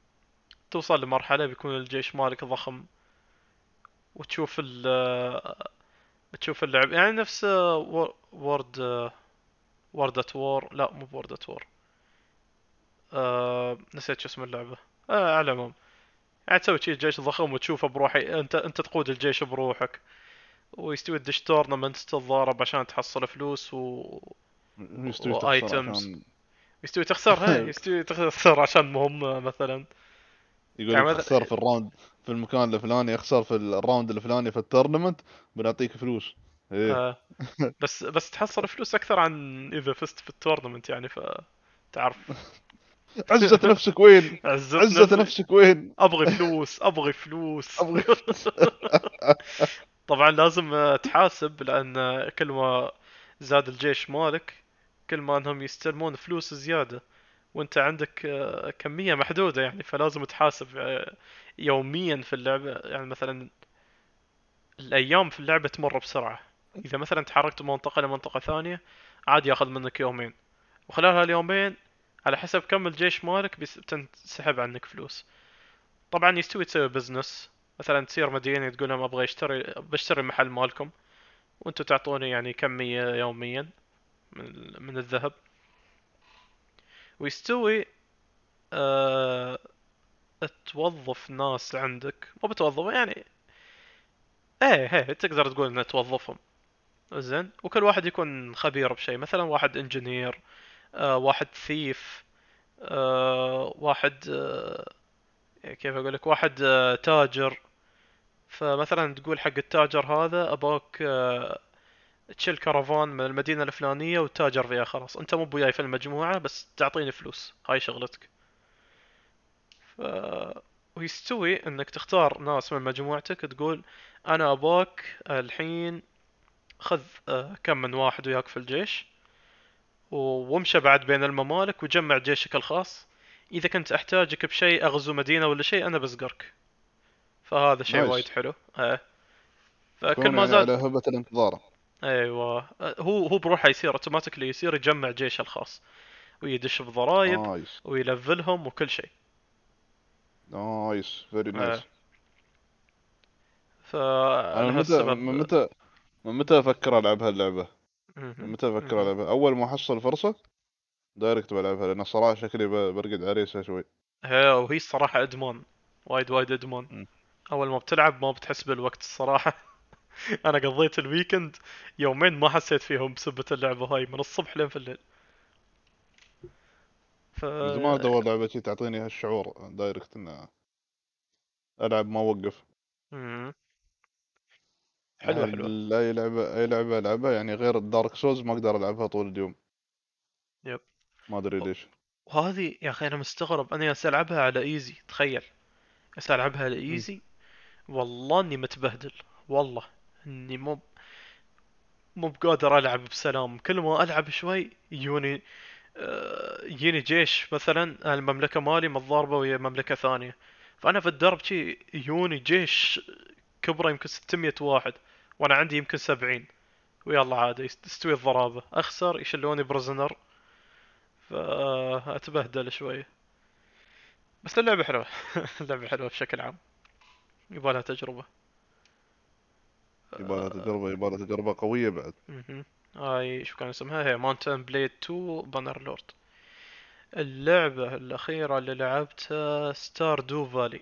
توصل لمرحلة بيكون الجيش مالك ضخم، وتشوف ال تشوف اللعب يعني نفس وورد وورد ات وور، لا مو وورد ات وور، آه نسيت شو اسم اللعبة. آه على العموم، يعني تسوي شي جيش ضخم وتشوفه بروحي، انت انت تقود الجيش بروحك، ويستوي تدش تورنمنت تتضارب عشان تحصل فلوس و... يستوي تخسر وايتمز. عشان يستوي تخسر، هي يستوي تخسر عشان مهمة مثلا. يقول يعني لك مثلا اخسر في الراوند في المكان الفلاني، اخسر في الراوند الفلاني في التورنمنت، بنعطيك فلوس. ايه. آه بس بس تحصل فلوس اكثر عن اذا فزت في التورنمنت يعني، ف تعرف. عزة نفسك وين؟ عزت عزة نفسي، نفسك وين؟ ابغي فلوس ابغي فلوس. ابغى. طبعا لازم آه، تحاسب، لان آه، كل ما زاد الجيش مالك كل ما انهم يستلمون فلوس زيادة، وانت عندك آه، كمية محدودة يعني، فلازم تحاسب آه، يوميا في اللعبة. يعني مثلا الايام في اللعبة تمر بسرعة، اذا مثلا تحركت من منطقة لمنطقة ثانية عادي ياخذ منك يومين، وخلال هاليومين على حسب كم الجيش مالك بيس- بتنسحب عنك فلوس. طبعا يستوي تسوي بزنس، مثلا تصير مدينة تقول لهم ابغى اشتري بشتري المحل مالكم، وانتم تعطوني يعني كمية يوميا من من الذهب. ويستوي أه توظف ناس عندك، مو بتوظف يعني، ايه ايه تقدر تقول انه توظفهم. زين، وكل واحد يكون خبير بشيء، مثلا واحد انجينير، آه واحد ثيف، آه واحد آه كيف اقول لك، واحد آه تاجر. فمثلا تقول حق التاجر هذا ابغاك آه تشيل كرفان من المدينة الفلانية وتاجر فيها، خلاص انت مو بوياي في المجموعة بس تعطيني فلوس، هاي شغلتك. ف... ويستوي انك تختار ناس من مجموعتك تقول انا اباك الحين خذ آه، كم من واحد وياك في الجيش، وامشى بعد بين الممالك وجمع جيشك الخاص، اذا كنت احتاجك بشيء اغزو مدينة ولا شيء انا بزقرك. فهذا شيء وايد نايس. حلو. آه. فكل تكون ما يعني زاد، على هبة الانتظار. ايوه آه، هو هو بروحه يصير اوتوماتيكلي، يصير يجمع جيشه الخاص ويدش بضرايب نايس. ويلفلهم وكل شيء. نايس فيري آه. نايس. انا من متى من فلهالسبب. متى من متى افكر العب هاللعبة؟ من مهم. متى افكر مهم. العبها؟ اول ما احصل فرصة دايركت بلعبها، لان الصراحة شكلي ب- برقد عريسة شوي. هي وهي الصراحة ادمان، وايد وايد ادمان. مم. اول ما بتلعب ما بتحس بالوقت الصراحة. انا قضيت الويكند يومين ما حسيت فيهم بسبة اللعبة هاي، من الصبح لين في الليل. ف من زمان ادور لعبة شي تعطيني هالشعور دايركت ان العب ما اوقف. مم. حلوة يعني حلوة. ال- اي لعبة اي لعبة العبها يعني غير الدارك سوز ما اقدر العبها طول اليوم. يب. ما ادري ليش. وهذه يا اخي انا مستغرب، انا يا العبها على ايزي تخيل، يا العبها على مم. ايزي والله اني متبهدل، والله اني مو مو بقادر العب بسلام. كل ما العب شوي يجوني آه، يجيني جيش، مثلا المملكة مالي متضاربة ويا مملكة ثانية، فأنا في الدرب شي يجوني جيش كبره يمكن ستمية واحد، وأنا عندي يمكن سبعين، ويلا عادي يستوي الضرابة، أخسر يشلوني برزنر، فأتبهدل شوي. بس اللعبة حلوة. اللعبة حلوة بشكل عام، يبالها تجربة. يبالها آه، تجربة، يبالها تجربة قوية بعد. مهم. هاي شو كان اسمها، هي ماونتن بليد تو بانر لورد. اللعبة الأخيرة اللي لعبتها ستار دو فالي.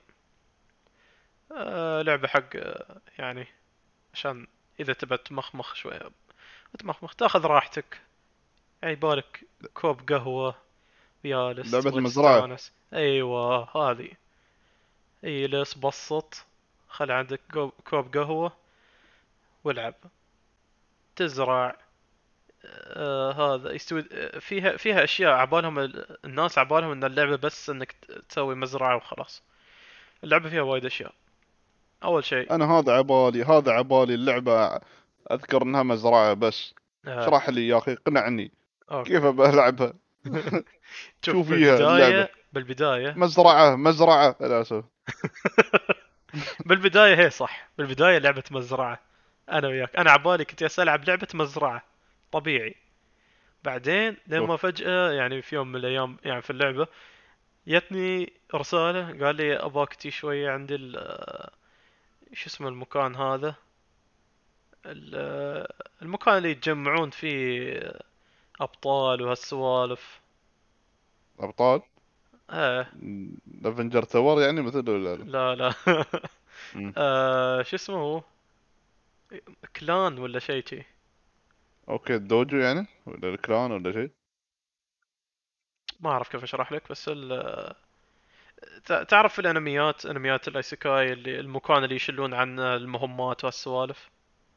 آه لعبة حق آه، يعني عشان إذا تبى تمخمخ شوية، تمخمخ تاخذ راحتك، يعني بالك كوب قهوة جالس لعبة تبغى المزرعة. تستانس، أيوة هذه. اجلس بسط، خل عندك جو- كوب قهوة والعب، تزرع. آه هذا يستوي آه، فيها فيها أشياء عبالهم ال- الناس عبالهم إن اللعبة بس إنك ت- تسوي مزرعة وخلاص. اللعبة فيها وايد أشياء. أول شيء انا هذا عبالي هذا عبالي اللعبة، اذكر انها مزرعة بس. آه اشرح لي يا اخي، اقنعني. أوكي. كيف بلعبها؟ شو شوف فيها اللعبة؟ بالبداية بالبداية مزرعة مزرعة لا اسف. بالبداية هي صح، بالبداية لعبة مزرعة. أنا وياك، أنا عبالي كنت جالس ألعب لعبة مزرعة طبيعي. بعدين اوف. لما فجأة يعني في يوم من الأيام يعني في اللعبة جتني رسالة قال لي اباك تي شوية عندي ال- شو اسمه المكان هذا، ال- المكان اللي يتجمعون فيه ابطال وهالسوالف. ابطال. ايه. افنجر تاور يعني مثل ولا لا؟ لا لا. مم. آه شو اسمه هو، كلان ولا شيء شي. اوكي، الدوجو يعني ولا الكلان ولا شيء؟ ما اعرف كيف اشرح لك، بس ال... تع- تعرف في الانميات، انميات الايسيكاي، اللي المكان اللي يشلون عن المهمات والسوالف.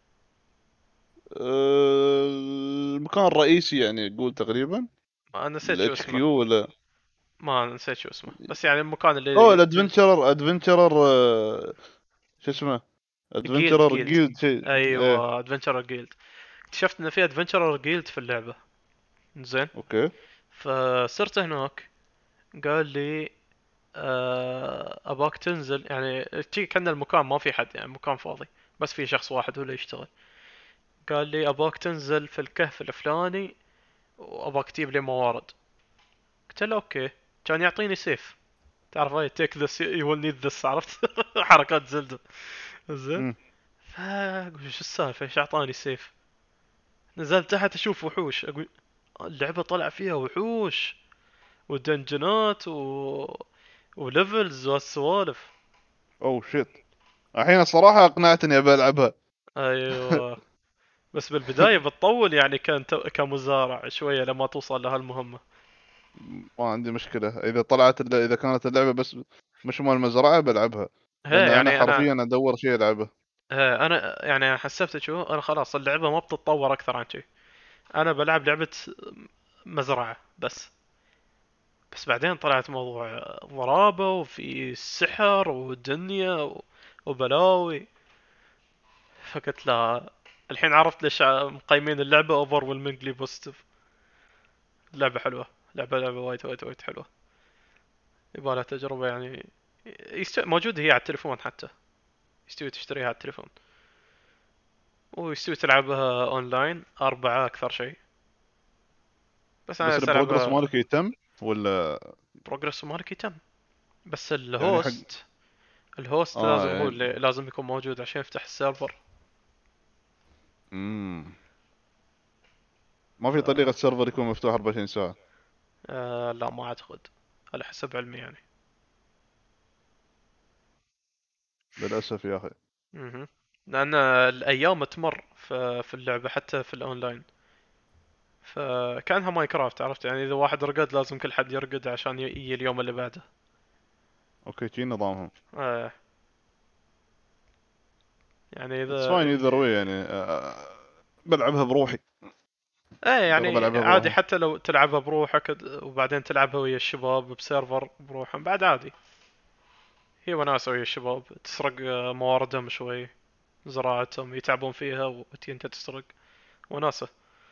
أه... المكان الرئيسي يعني قول تقريبا. ما نسيت شو الاتش اسمه. كيو ولا؟ ما نسيت شو اسمه، بس يعني المكان اوه اللي الادفنتشرر ادفنتشرر شو اسمه؟ جيلد ادفنتشرر جيلد جيلد شيء ايه. ايوه، ادفنتشرر جيلد. اكتشفت ان في ادفنتشرر جيلد في اللعبه. زين. اوكي. فصرت هناك. قال لي آه، اباك تنزل، يعني تي كان المكان ما في حد، يعني مكان فاضي، بس في شخص واحد هو اللي يشتغل. قال لي اباك تنزل في الكهف الفلاني، واباك تجيب لي موارد. قلت له اوكي. كان يعطيني سيف، تعرف هاي تيك ذس يو ويل نيد ذس، عرفت؟ حركات زلدة. زين. امم. فاقول شو السالفة، ايش اعطاني سيف؟ نزلت تحت اشوف وحوش، اقول اللعبة طلع فيها وحوش ودنجنات و... وليفلز والسوالف. اوه شيت. الحين الصراحة اقنعتني ابى العبها. ايوه. بس بالبداية بتطول، يعني كان تو... كمزارع شوية لما توصل لهالمهمة. ما عندي مشكلة اذا طلعت الل- اذا كانت اللعبة بس مش مال المزرعة بلعبها. لان هي انا يعني انا، حرفيا ادور شيء العبه. هي انا يعني أنا حسبت شو، انا خلاص اللعبة ما بتتطور اكثر عن شي. انا بلعب لعبة مزرعة بس. بس بعدين طلعت موضوع ضرابة وفي سحر ودنيا و... وبلاوي. فقلت لا. الحين عرفت ليش مقيمين اللعبة اوفر والمنجلي بوستيف. لعبة حلوة، لعبة لعبة وايد وايد وايد حلوة. يبغى تجربة يعني. يست... موجودة هي على التليفون حتى، يستوي تشتريها على التليفون، ويستوي تلعبها اونلاين أربعة أكثر شيء. بس أنا بس البروجرس ألعبها. مالك يتم ولا؟ بروجرس مالك يتم، بس يعني حق. الهوست، الهوست اه لازم هو يعني. اللي لازم يكون موجود عشان يفتح السيرفر. امم. ما ف... في طريقة السيرفر يكون مفتوح أربعة وعشرين ساعة؟ آه لا ما اعتقد، على حسب علمي يعني. للأسف يا أخي. مهم. لان الايام تمر في في اللعبه حتى في الاونلاين. فكانها ماينكرافت، عرفت يعني، اذا واحد رقد لازم كل حد يرقد عشان يجي اليوم اللي بعده. أوكي شي نظامهم. آه. يعني It's اذا fine either way يعني آه، بلعبها بروحي. ايه جرب يعني ألعبها عادي، بروحي. حتى لو تلعبها بروحك وبعدين تلعبها ويا الشباب بسيرفر بروحهم بعد عادي. هي وناسة ويا الشباب، تسرق آه، مواردهم شوي، زراعتهم يتعبون فيها وانت انت تسرق. وناسة.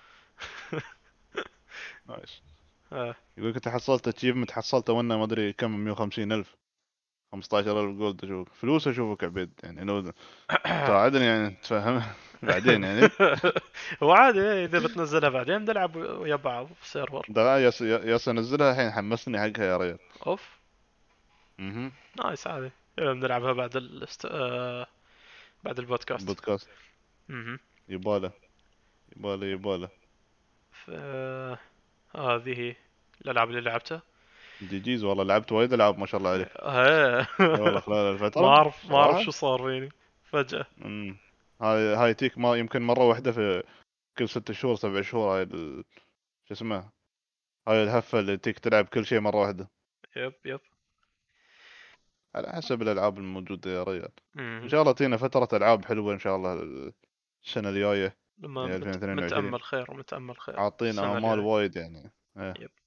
نايس. آه. يقول لك أنت حصلت achievement حصلته وانا ما أدري كم، مية وخمسين ألف، خمسة عشر ألف جولد. أشوف فلوس أشوفك عبيد يعني لو تساعدني يعني تفهم. بعدين يعني. هو عادي إيه، اذا بتنزلها بعدين نلعب ويا بعض في سيرفر. ده ياس ياس انزلها الحين، حمسني حقها يا ريال. اوف. اها. نايس عادي. إيه، بنلعبها بعد الاست... آه بعد البودكاست. البودكاست. اها. يباله يباله يباله. ف... هذه هي الالعاب اللي لعبتها. جي جيز والله، لعبت وايد العاب ما شاء الله عليك. ايه. اي والله خلال ما الفترة اعرف ما اعرف صراحة. شو صار فيني فجأة. امم. هاي هاي تيك ما يمكن مرة واحدة في كل ست شهور سبع شهور. هاي ال... شو اسمه؟ هاي الهفة اللي تيك تلعب كل شيء مرة واحدة. يب يب. على حسب الالعاب الموجودة يا ريال. ان مم. شاء الله تينا فترة العاب حلوة ان شاء الله السنة الجاية. لما هي مت... ألفين واثنين وعشرين. متأمل خير متأمل خير. عاطين السنة امال الجاية. وايد يعني. ايه. يب.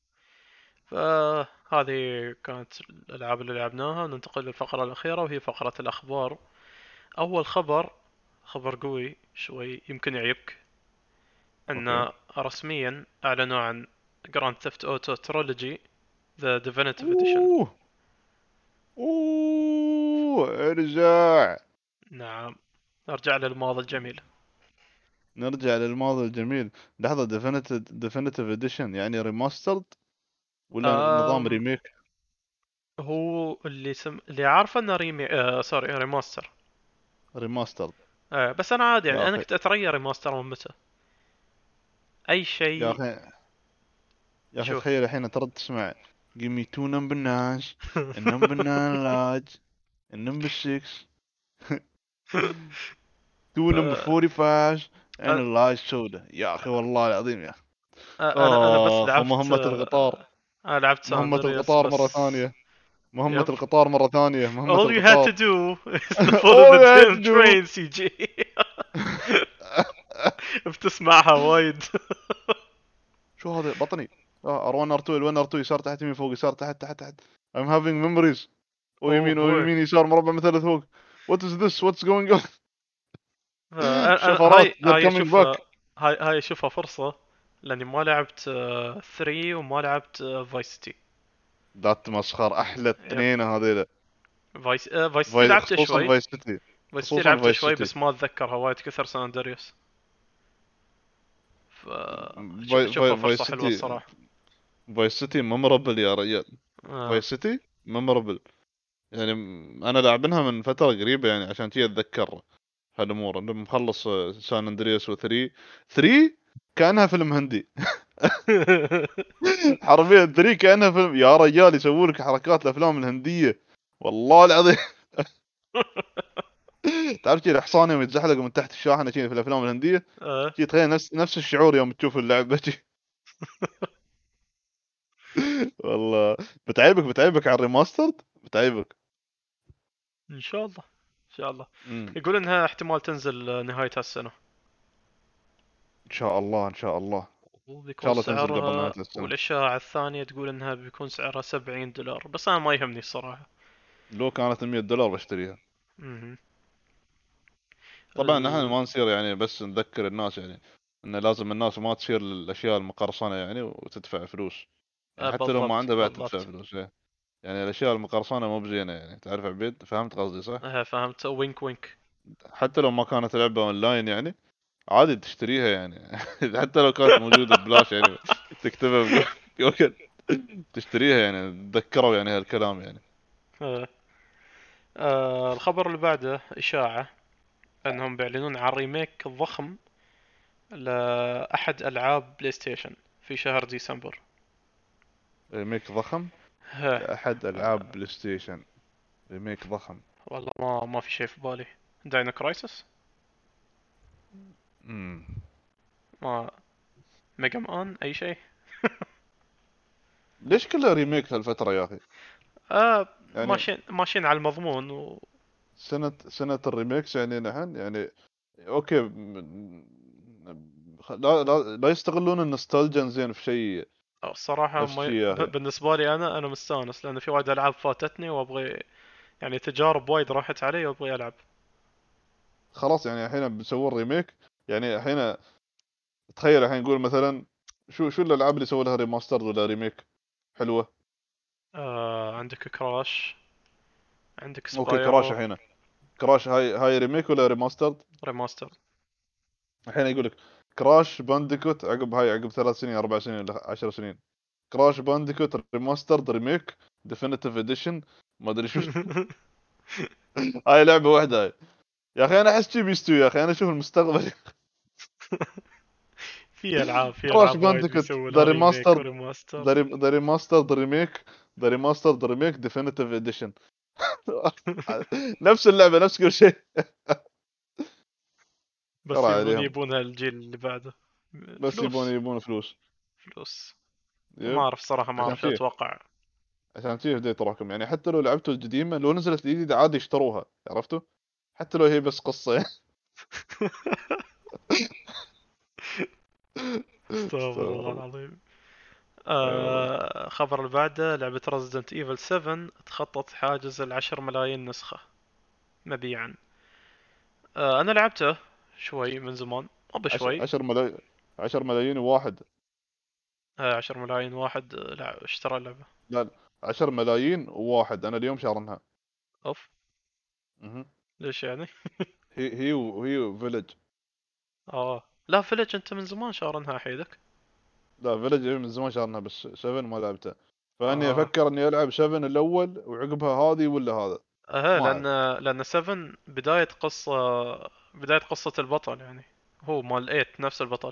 فهذه كانت الألعاب اللي لعبناها. ننتقل للفقرة الأخيرة وهي فقرة الأخبار. أول خبر، خبر قوي شوي يمكن يعيبك، اوكي. أن رسميا أعلنوا عن Grand Theft Auto Trilogy The Definitive Edition. اوه. اوه ارجع. نعم. نرجع للماضي الجميل. نرجع للماضي الجميل. لحظة، ديفينيتيف ديفينيتيف اديشن يعني ريماسترد ولا نظام أم... ريميك؟ هو اللي سم... اللي عارفه انه ريمي آه سوري ريماستر. ريماستر. آه بس انا عادي يا يعني، انا اخي، كنت اتريى ريماستر من متى اي يا شيء. اخي، يا اخي شوف. تخيل الحين ترى تسمع give me two number nines, a number nine large, a number six, two number ف... forty-five, and آه، a large soda. يا اخي والله العظيم يا اخي. انا انا بس اخ، لعبت ومهمة القطار. آه، انا لعبت سان مهمة اندرياس القطار مرة بس. ثانية. مهمة يب. القطار مرة ثانية. مهمة All you had to القطار. do is to follow all the we had damn to do. train سي جي. بتسمعها وايد. شو هذا بطني؟ اه ار واحد ار اتنين ال واحد ار اتنين، يسار تحت يمين فوق يسار تحت تحت تحت. I'm having memories. اوه ويمين بوي. ويمين يسار مربع مثلث فوق. What is this? What's going on? شفرات. هاي They're هاي coming اشوفها. back. هاي هاي اشوفها فرصة، لاني ما لعبت ثري وما لعبت فايس سيتي. ذات مسخر، احلى يب. اثنين هذيلا. فايس فايس سيتي فاي... لعبت خصوصا شوي. فايس سيتي. فايس سيتي خصوصا لعبت فايس شوي سيتي. بس ما اتذكرها وايد كثر سان اندريوس. ف ش- فاي... اشوفها فاي... فرصة فايس حلوة سيتي. الصراحة. فايس سيتي ممربل يا رجال. آه. فايس سيتي ممربل. يعني م- انا لاعبينها من فتره قريبه، يعني عشان تي اتذكر هالامور. انا مخلص آه، سان اندرياس و ثري. ثري كانها فيلم هندي. حرفيا ثري كانها فيلم يا رجال، يسووا لك حركات الافلام الهنديه. والله العظيم. تعرف كذا الحصان يوم يتزحلق من تحت الشاحنه كذا في الافلام الهنديه. آه. شي تخيل نفس نفس الشعور يوم تشوف اللعبه شي. والله. بتعيبك بتعيبك على الريماسترد. بتعيبك. ان شاء الله. ان شاء الله. امم يقول انها احتمال تنزل نهاية هالسنة. ان شاء الله ان شاء الله. ان شاء وبيكون الله تنزل قبل نهايه سعرها، السنه. والإشاعة الثانية تقول إنها بيكون سعرها سبعين دولار، بس أنا ما يهمني الصراحة. لو كانت مية دولار بشتريها. مهم. طبعا نحن ال... ما نصير يعني بس نذكر الناس يعني ان لازم الناس ما تصير للاشياء المقرصنه يعني وتدفع فلوس. يعني آه حتى لو ما بالضبط عنده بعد تدفع بالضبط. فلوس إيه. يعني الاشياء المقرصنه مو بزينه، يعني تعرف عبيد، فهمت قصدي صح؟ آه فهمت، وينك وينك. حتى لو ما كانت لعبه اونلاين يعني عادي تشتريها يعني. حتى لو كانت موجوده ببلاش يعني تكتبها بجوجل تشتريها يعني. تذكروا يعني هالكلام يعني. آه. آه الخبر اللي بعده إشاعة أنهم بيعلنون عن ريميك ضخم لأحد ألعاب بلاي ستيشن في شهر ديسمبر. ريميك ضخم ها. لاحد العاب آه بلاي ستيشن. ريميك ضخم. والله ما ما في شيء في بالي. داينو كرايسس. امم ما ميجا مان أي شيء. ليش كلها ريميك هالفتره يا اخي؟ آه يعني ماشيين ماشيين على المضمون و... سنة سنة الريميكس يعني نحن يعني. اوكي م- خ- لا لا لا يستغلون النوستالجيا زين في شيء. الصراحة نفس ما الشيء يا ب- اخي. بالنسبة لي أنا أنا مستانس، لأن في وايد ألعاب فاتتني وأبغي، يعني تجارب وايد راحت علي وأبغي ألعب. خلاص يعني الحين بيسوون ريميك. يعني الحين تخيل الحين نقول مثلا شو شو الالعاب اللي سووا لها ريماستر ولا ريميك حلوة. آه عندك كراش، عندك اوكي كراش سبايرو. الحين. كراش هاي هاي ريميك ولا ريماستر؟ ريماستر. الحين يقول لك كراش بانديكوت عقب هاي عقب ثلاث سنين اربع سنين ولا عشر سنين. كراش بانديكوت ريماسترد ريميك ديفينيتيف اديشن ما ادري شو. هاي لعبة واحدة هاي. يا اخي انا احس شي بيستوي يا اخي، انا اشوف المستقبل. في ألعاب في كراش ألعاب وايد بانديكوت بيسوي ذا لها ريميك ريماستر. وريماستر. ذا ريماستر ذا ريميك. ذا ريماستر ذا ريميك ديفينيتيف اديشن. نفس اللعبة نفس كل شيء. بس ترى يبون عليهم. يبونها الجيل اللي بعده. بس يبون فلوس. يبون فلوس. فلوس. ما يب. أعرف صراحة، ما عشان أعرف شو شي أتوقع. عشان شي بديت تراكم يعني. حتى لو لعبتوا القديمة لو نزلت الجديدة عادي يشتروها، عرفتوا؟ حتى لو هي بس قصة يعني. استغفر استغفر الله الله. العظيم. اي والله. آه خبر اللي بعده، لعبة Resident Evil سفن تخطت حاجز العشر ملايين نسخة مبيعا. آه أنا لعبته شوي من زمان، مو عشر بشوي. عشر ملايين. عشر ملايين وواحد. آه عشر ملايين واحد آه، لع- اشترى اللعبة. لا لا. عشر ملايين وواحد انا اليوم شارنها. أوف. مهم. ليش يعني؟ هي هي وهي فيلج. آه لا، فيلج أنت من زمان شارنها حيدك. لا فيلج من زمان شارنها بس سبعة ما لعبته. فاني اه افكر اني العب سبعة الاول وعقبها هذه ولا هذا. اه ما لان اعرف. لان سفن بداية قصة بداية قصة البطل يعني، هو مال ثمانية نفس البطل.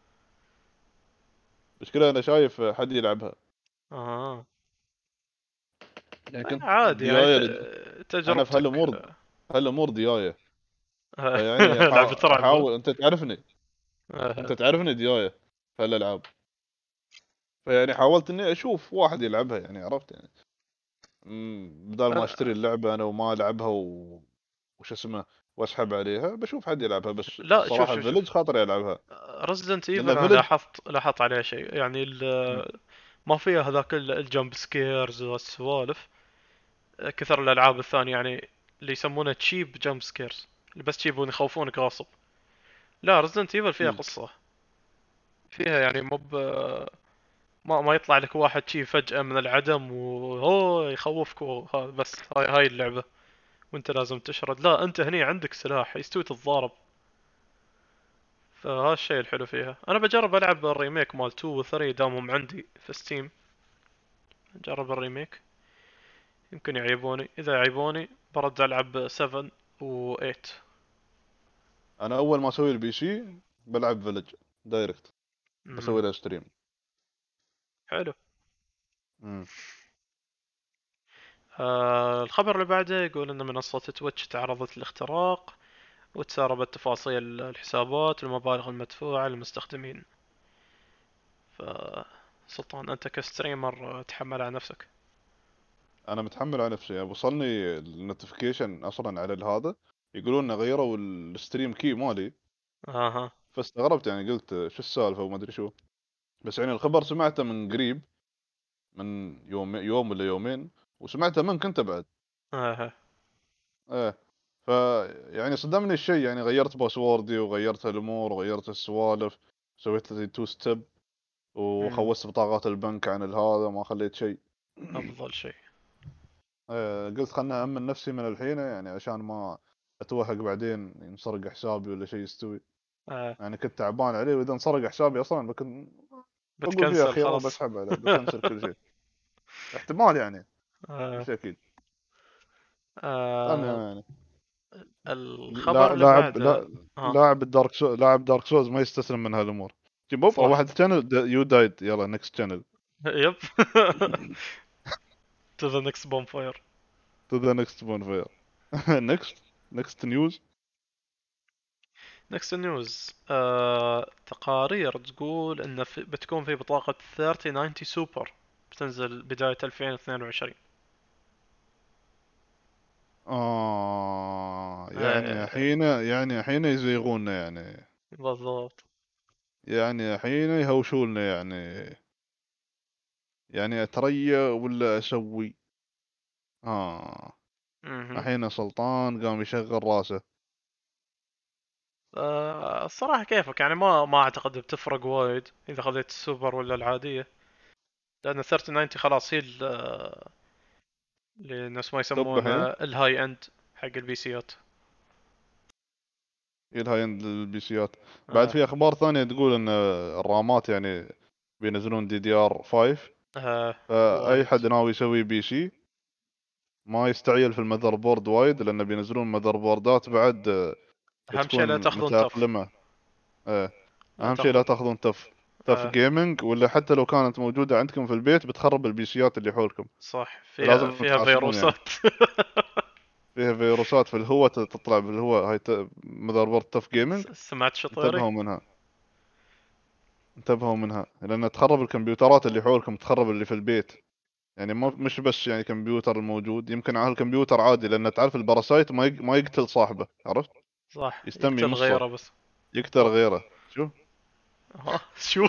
بس كذا انا شايف حد يلعبها. اه يعني كنت عادي يعني ت... ديايه لج... انا في تجربتك. هالامور هالامور ديايه. فيعني لعبة أحا... رعب. احاول، انت تعرفني آه. انت تعرفني ديايه في هالالعاب. فيعني حاولت اني اشوف واحد يلعبها، يعني عرفت يعني. مم، بدال ما اشتري أنا... اللعبه انا وما العبها و... وش اسمه واسحب عليها، بشوف حد يلعبها. بس لا شوف الصراحه شوف شوف، الفيلج خاطر يلعبها. ريزدنت لان ايفل انا فيلج لاحظت لاحظت عليه شيء يعني ال... ما فيها هذاك ال- الجمب سكيرز والسوالف كثر الالعاب الثانيه يعني، اللي يسمونه تشيب جمب سكيرز، اللي بس تشيبون يخوفونك غاصب. لا ريزدنت ايفل فيها قصه، فيها يعني مب ما ما يطلع لك واحد شي فجأة من العدم وهو يخوفك وهذا بس. هاي هاي اللعبة وانت لازم تشرد. لا انت هني عندك سلاح يستوي تتضارب. فهذا الشيء الحلو فيها. انا بجرب العب الريميك مال اثنين و ثلاثة دامهم عندي في ستيم. نجرب الريميك، يمكن يعيبوني. اذا يعيبوني برد العب سبعة و ثمانية. انا اول ما اسوي البي سي بلعب فيلج دايركت، بسوي امم له ستريم. حلو. امم آه الخبر اللي بعده يقول ان منصة تويتش تعرضت للاختراق وتسربت تفاصيل الحسابات والمبالغ المدفوعة للمستخدمين. ف سلطان انت كستريمر تحمل على نفسك. انا متحمل على نفسي، يعني وصلني النوتيفيكيشن اصلا على هذا، يقولون إنه غيروا الستريم كي مالي. اها. فاستغربت، يعني قلت شو السالفه وما ادري شو. بس يعني الخبر سمعته من قريب، من يوم يوم ولا يومين، وسمعته منك انت بعد. اها. ايه. ف يعني صدمني الشيء، يعني غيرت باسوردي وغيرت الامور وغيرت السوالف. سويت لي تو ستيب امم وخوست بطاقات البنك عن هذا، ما خليت شيء. افضل شيء. ايه قلت خلنا أأمن نفسي من الحين، يعني عشان ما اتوهق بعدين ينسرق حسابي ولا شيء يستوي. آه. يعني كنت تعبان عليه، واذا انسرق حسابي اصلا بكون بقول فيها بتكنسل خير خلاص. وبسحب عليه، بكنسل كل شيء. احتمال يعني، آه. مش اكيد. المهم آه. يعني، الخبر لا اللي لاعب بعده. لا ها. لاعب الدارك سو لاعب دارك سوز ما يستسلم من هالامور. جيب اوب صح. واحد شانل يو دايد، يلا نكست شانل. يب. to the next bonfire. تو ذا نكست بونفير. نكست نكست نيوز. next news. آه. تقارير تقول ان في بتكون في بطاقة ثلاثين تسعين سوبر بتنزل بداية ألفين واثنين وعشرين. اه يعني آه. حين يعني حين يزيغونا يعني. بالضبط. يعني حين يهوشولنا يعني. يعني اتريا ولا اسوي. اه. مهم. الحين سلطان قام يشغل راسه. آه، الصراحة كيفك يعني، ما ما اعتقد بتفرق وايد اذا خذيت السوبر ولا العادية. لان ثلاثين تسعين خلاص هي ال- اللي الناس ما طب يسمونه الحين الهاي اند حق البيسيات. يلها عند البيسيات. بعد آه. في اخبار ثانية تقول ان الرامات يعني بينزلون دي دي ار خمسة. آه. فاي وايد. حد ناوي يسوي بي سي ما يستعجل في المذر بورد وايد، لان بينزلون مذر بوردات بعد آه، اهم شيء لا بتكون تاخذون تف. متأقلمة. ايه. لا اهم شيء لا تاخذون. تاخذون تف تف آه. جيمنج، ولا حتى لو كانت موجودة عندكم في البيت بتخرب البيسيات اللي حولكم. صح، فيها فلازم فيها تحاسبون يعني. فيروسات. فيها فيروسات في الهواء تطلع بالهواء، هاي مذر بورد تف جيمنج. س- سمعت شطيري. انتبهوا منها. انتبهوا منها لان تخرب الكمبيوترات اللي حولكم، تخرب اللي في البيت. يعني مو مش بس يعني كمبيوتر الموجود، يمكن على الكمبيوتر عادي، لان تعرف الباراسايت ما يق... ما يقتل صاحبه، عرفت. صح، يستم يقتل يمصه، غيره بس. يقتل غيره. شو. ها شو.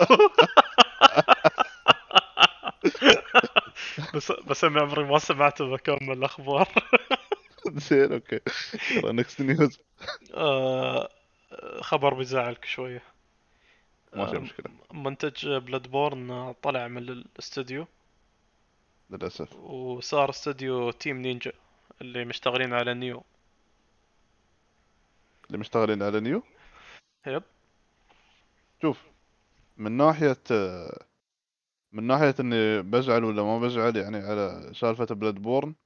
بس بس انا عمري ما سمعته بكمل الاخبار. زين اوكي. يلا نكست نيوز. آه. خبر بيزعلك شوية. ما في آه. مشكله. منتج بلاد بورن طلع من الاستوديو للاسف. وصار استوديو تيم نينجا اللي مشتغلين على نيو. اللي مشتغلين على نيو. يب. شوف، من ناحيه من ناحية اني بزعل ولا ما بزعل يعني على سالفة بلاد بورن.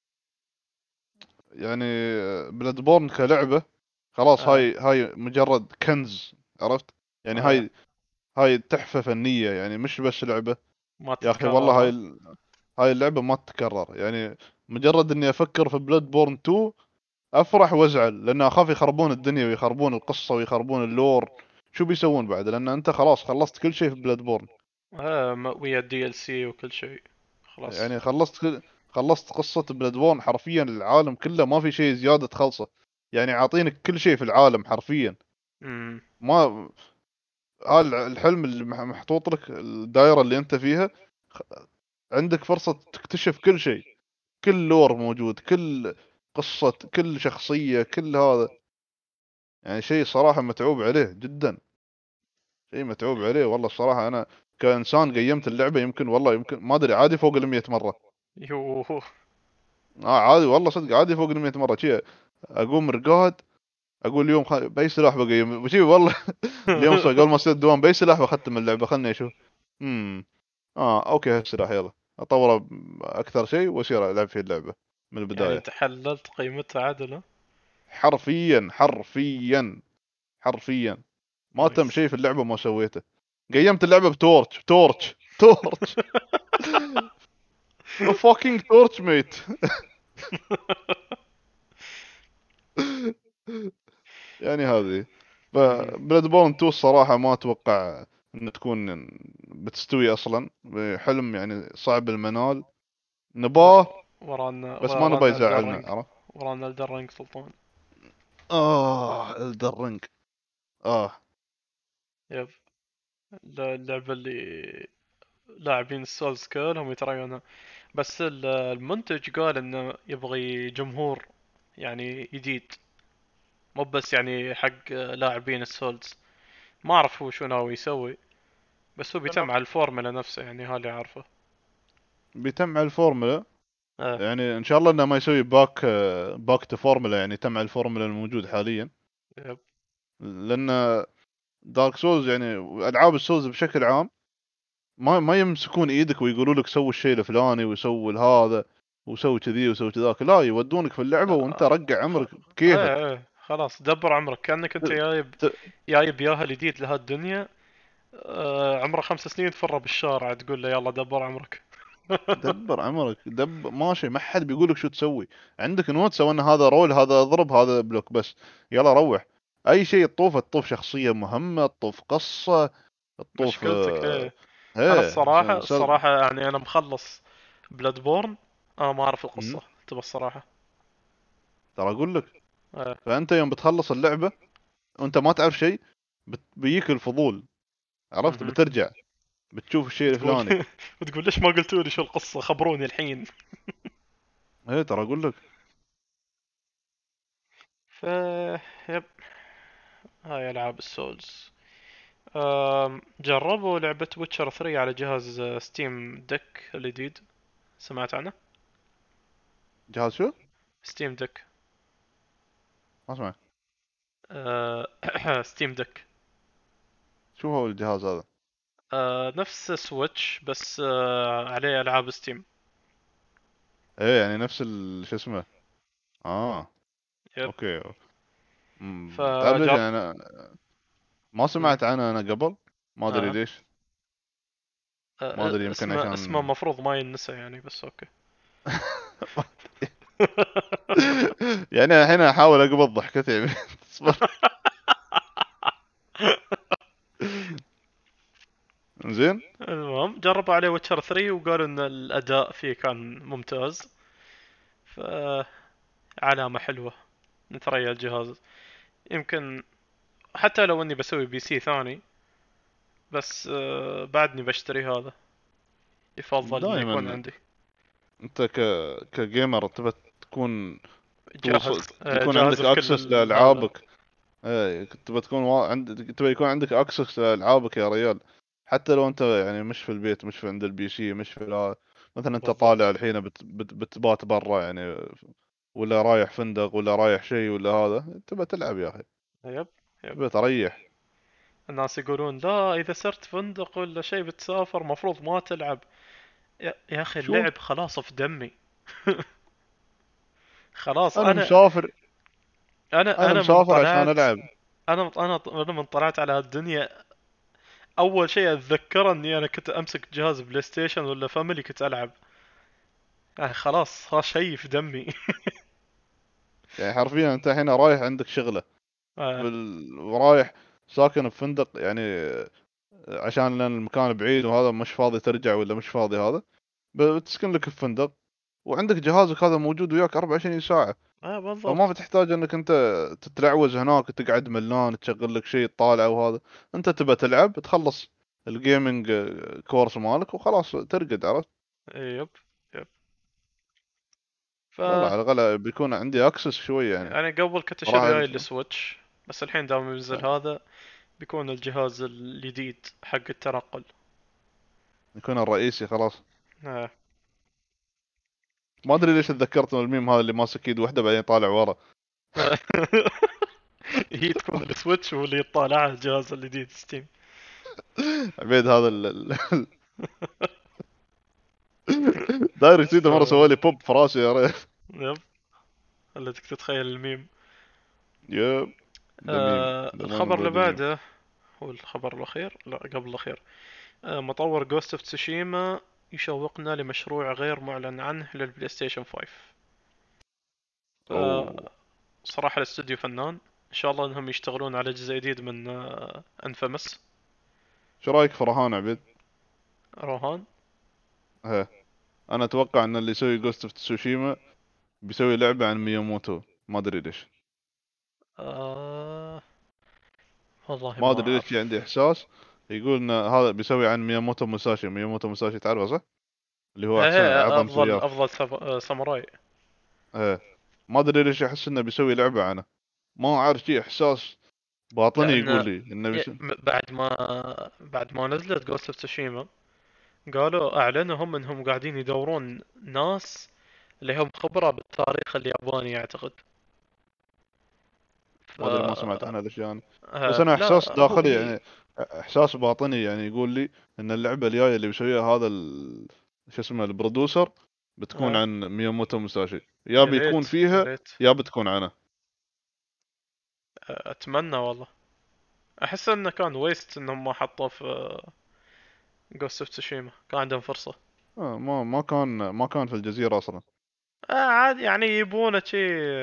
يعني بلاد بورن كلعبة خلاص، آه. هاي هاي مجرد كنز، عرفت؟ يعني آه. هاي هاي تحفة فنية، يعني مش بس لعبة. ما يا اخي تتكرر والله هاي ها. ال- هاي اللعبة ما تتكرر. يعني مجرد اني افكر في بلاد بورن تو افرح وازعل، لان اخاف يخربون الدنيا ويخربون القصة ويخربون اللور. شو بيسوون بعد؟ لان انت خلاص خلصت كل شيء في بلاد بورن. آه م- ويا الدي ال سي وكل شيء. خلاص. يعني خلصت كل... خلصت قصة بلاد بورن حرفيا، العالم كله ما في شيء زيادة تخلصه. يعني عاطينك كل شيء في العالم حرفيا. امم. ما هذا الحلم اللي مح- محطوط لك، الدائرة اللي انت فيها، خ- عندك فرصة تكتشف كل شيء. كل لور موجود، كل قصة، كل شخصية، كل هذا. يعني شيء صراحة متعوب عليه جدا. شيء متعوب عليه والله الصراحة. أنا كإنسان قيمت اللعبة يمكن، والله يمكن ما أدري، عادي فوق المية مرة. يوه. آه عادي والله صدق، عادي فوق المية مرة. شي أقوم رقاد، أقول اليوم خ... بأي سلاح بقيم وشي والله. اليوم صار قبل ما أصير الدوام بأي سلاح بختم اللعبة، خلني أشوف. امم اه اوكي هالسلاح يلا اطوره اكثر شيء واصير العب في اللعبة من يعني البداية. انت حللت قيمتها عدل ها؟ حرفيا حرفيا حرفيا ما تم نايس. شيء في اللعبة ما سويته. قيمت اللعبة بتورتش تورتش تورتش. A fucking torch mate. يعني هذه. مهم. فبلاد بورن تو الصراحة ما اتوقع ان تكون بتستوي اصلا. حلم يعني صعب المنال، نباه ور- ورانا بس ما نبى ورانا يزعلنا، الدرينج. عرفت؟ ورانا الدرينج سلطان. اه الدرنج. اه يب. الل- اللعبة اللي لاعبين السولز كلهم يتريونها. بس ال- المنتج قال انه يبغي جمهور يعني جديد، مو بس يعني حق لاعبين السولز. ما اعرف هو شو ناوي يسوي، بس هو بيتم على الفورمولا نفسه يعني، هاللي عارفه. بيتم على الفورمولا. اه. يعني ان شاء الله انه ما يسوي باك باك تو فورمولا، يعني تم على الفورمولا الموجود حاليا. يب. لان دارك سولز يعني العاب السولز بشكل عام ما ما يمسكون ايدك ويقولوا لك سوي الشيء الفلاني وسوي هذا وسوي كذي وسوي كذاك. لا، يودونك في اللعبة وانت آه. رقع خ... عمرك ايه بكيفك. ايه خلاص دبر عمرك كأنك انت ت- جايب ت- جايب ياهل جديد لهالدنيا. آه عمره خمس سنين تفره بالشارع تقول له يلا دبر عمرك. دبر عمرك، دب ماشي، ما حد بيقول لك شو تسوي. عندك نوت سوينا هذا رول، هذا اضرب، هذا بلوك بس. يلا روح. اي شيء تطوفه، تطوف شخصية مهمة، تطوف قصة، تطوف مشكلتك آه، ايه. انا ايه الصراحة س- سل... الصراحة يعني انا مخلص بلاد بورن. انا ما اعرف مم. القصة تبى الصراحة. ترى اقول لك. آه. فانت يوم بتخلص اللعبة وانت ما تعرف شيء، بت... بيجيك الفضول، عرفت؟ مهم. بترجع بتشوف الشيء بتقول الفلاني. بتقول ليش ما قلتوا لي شو القصة، خبروني الحين. ايه ترى اقول لك. ف يب. هاي العاب السولز. أم، جربوا لعبة ويتشر ثري على جهاز ستيم ديك الجديد؟ سمعت عنه؟ جهاز شو؟ ستيم ديك. ما اسمع. ستيم ديك. شو هو الجهاز هذا؟ نفس سويتش بس آه، عليه ألعاب ستيم. ايه يعني نفس ال... شو اسمه. اه يب. اوكي. امم تعرف ليش فجر يعني انا ما مم. سمعت عنه انا قبل؟ ما ادري آه. ليش. ما آه، ادري يمكن اسمه اسمه عشان مفروض ما ينسى يعني، بس اوكي. يعني الحين احاول اقبض ضحكتي. اصبر. زين. المهم جربوا عليه ويتشر ثري وقالوا ان الاداء فيه كان ممتاز. فعلامة حلوة نتريا الجهاز. يمكن حتى لو اني بسوي بي سي ثاني، بس آه، بعدني بشتري هذا. يفضل انه يكون دائما عندي. انت ك كجيمر تبى تكون توصل، جاهز آه، يكون جاهز عندك في كل اكسس ال... لا لا. لالعابك. ايه تبى تكون وا... عند تبى يكون عندك اكسس لالعابك يا ريال. حتى لو انت يعني مش في البيت، مش في عند البي سي، مش في لا... مثلا انت طالع بالضبط. الحين بت... بت... بتبات برا يعني، ولا رايح فندق ولا رايح شيء ولا هذا، تبى تلعب يا اخي. يب. يب. تبى تريح. الناس يقولون لا اذا صرت فندق ولا شيء بتسافر مفروض ما تلعب. يا, يا اخي شوف اللعب خلاص في دمي. خلاص انا انا مسافر، انا انا انا من مسافر عشان طلعت. العب. انا انا انا من طلعت على الدنيا، اول شيء اتذكره اني انا كنت امسك جهاز بلاي ستيشن ولا فاميلي كنت العب. يعني خلاص ها شيء في دمي. يعني حرفيا انت الحين رايح عندك شغله آه. بال... ورايح ساكن بفندق يعني، عشان لان المكان بعيد وهذا مش فاضي ترجع ولا مش فاضي هذا، بتسكن لك في فندق وعندك جهازك هذا موجود وياك أربعة وعشرين ساعة. اه فما بالضبط. بتحتاج انك انت تتلعوز هناك وتقعد ملان تشغل لك شيء تطالعه وهذا. انت تبى تلعب تخلص الجيمنج كورس مالك وخلاص ترقد، عرفت؟ يب. يب. ف يلا على الأقل بيكون عندي اكسس شوي يعني. يعني قبل كنت راح اشري هاي أج- السويتش، بس الحين دام ينزل هذا بيكون الجهاز الجديد حق التنقل. يكون الرئيسي خلاص. آه. ما ادري ليش تذكرت من الميم هذا اللي ماسك ايد واحده بعدين طالع ورا. هي تكون السويتش واللي يطالع على الجهاز الجديد ستيم. عبيد هذا ال... ال- داير يصيده مره سو سوى لي بوب في راسي يا ريت. يب. خليتك تتخيل الميم. يب. ذا ميم آه ذا الخبر مومنت اللي ذا ميم. بعده هو الخبر الأخير، لا قبل الأخير. آه مطور جوست اوف تسوشيما يشوقنا لمشروع غير معلن عنه للبلاي ستيشن خمسة. اوه. صراحة الاستوديو فنان، ان شاء الله انهم يشتغلون على جزء جديد من انفمس. شو رايك في رهان عبيد؟ روهان. ها. انا اتوقع ان اللي يسوي جوست اوف تسوشيما بيسوي لعبه عن مياموتو. ما ادري ليش. آه والله ما ما ادري ليش في اعرف. عندي احساس يقول ان هذا بيسوي عن مياموتو موساشي. مياموتو موساشي تعرفه صح؟ اللي هو احسن ايه اعظم افضل سياف. افضل سف- آه، ساموراي. ها. ما ادري ليش احس انه بيسوي لعبه عنه. ما اعرف، شي احساس باطني لان يقول لي انه ي- بيسوي. م- بعد ما بعد ما نزلت جوست اوف تسوشيما قالوا اعلنوا هم انهم قاعدين يدورون ناس اللي هم خبرة بالتاريخ الياباني اعتقد. ف ما ادري، ما سمعت عن هذا الشيء انا. بس آه انا فلا احساس هو داخلي هي. يعني، احساس باطني يعني يقول لي ان اللعبه الجايه اللي بيسويها هذا ال... شو اسمه البرودوسر بتكون آه عن مياموتو موساشي. يا يا بيكون ريت يا فيها ريت. يا بتكون عنه. آه، اتمنى والله. احس انه كان ويست انهم ما حطوه في جوست اوف تسوشيما، كان عندهم فرصة. آه ما ما كان ما كان في الجزيره اصلا. آه عادي يعني يبونه شي،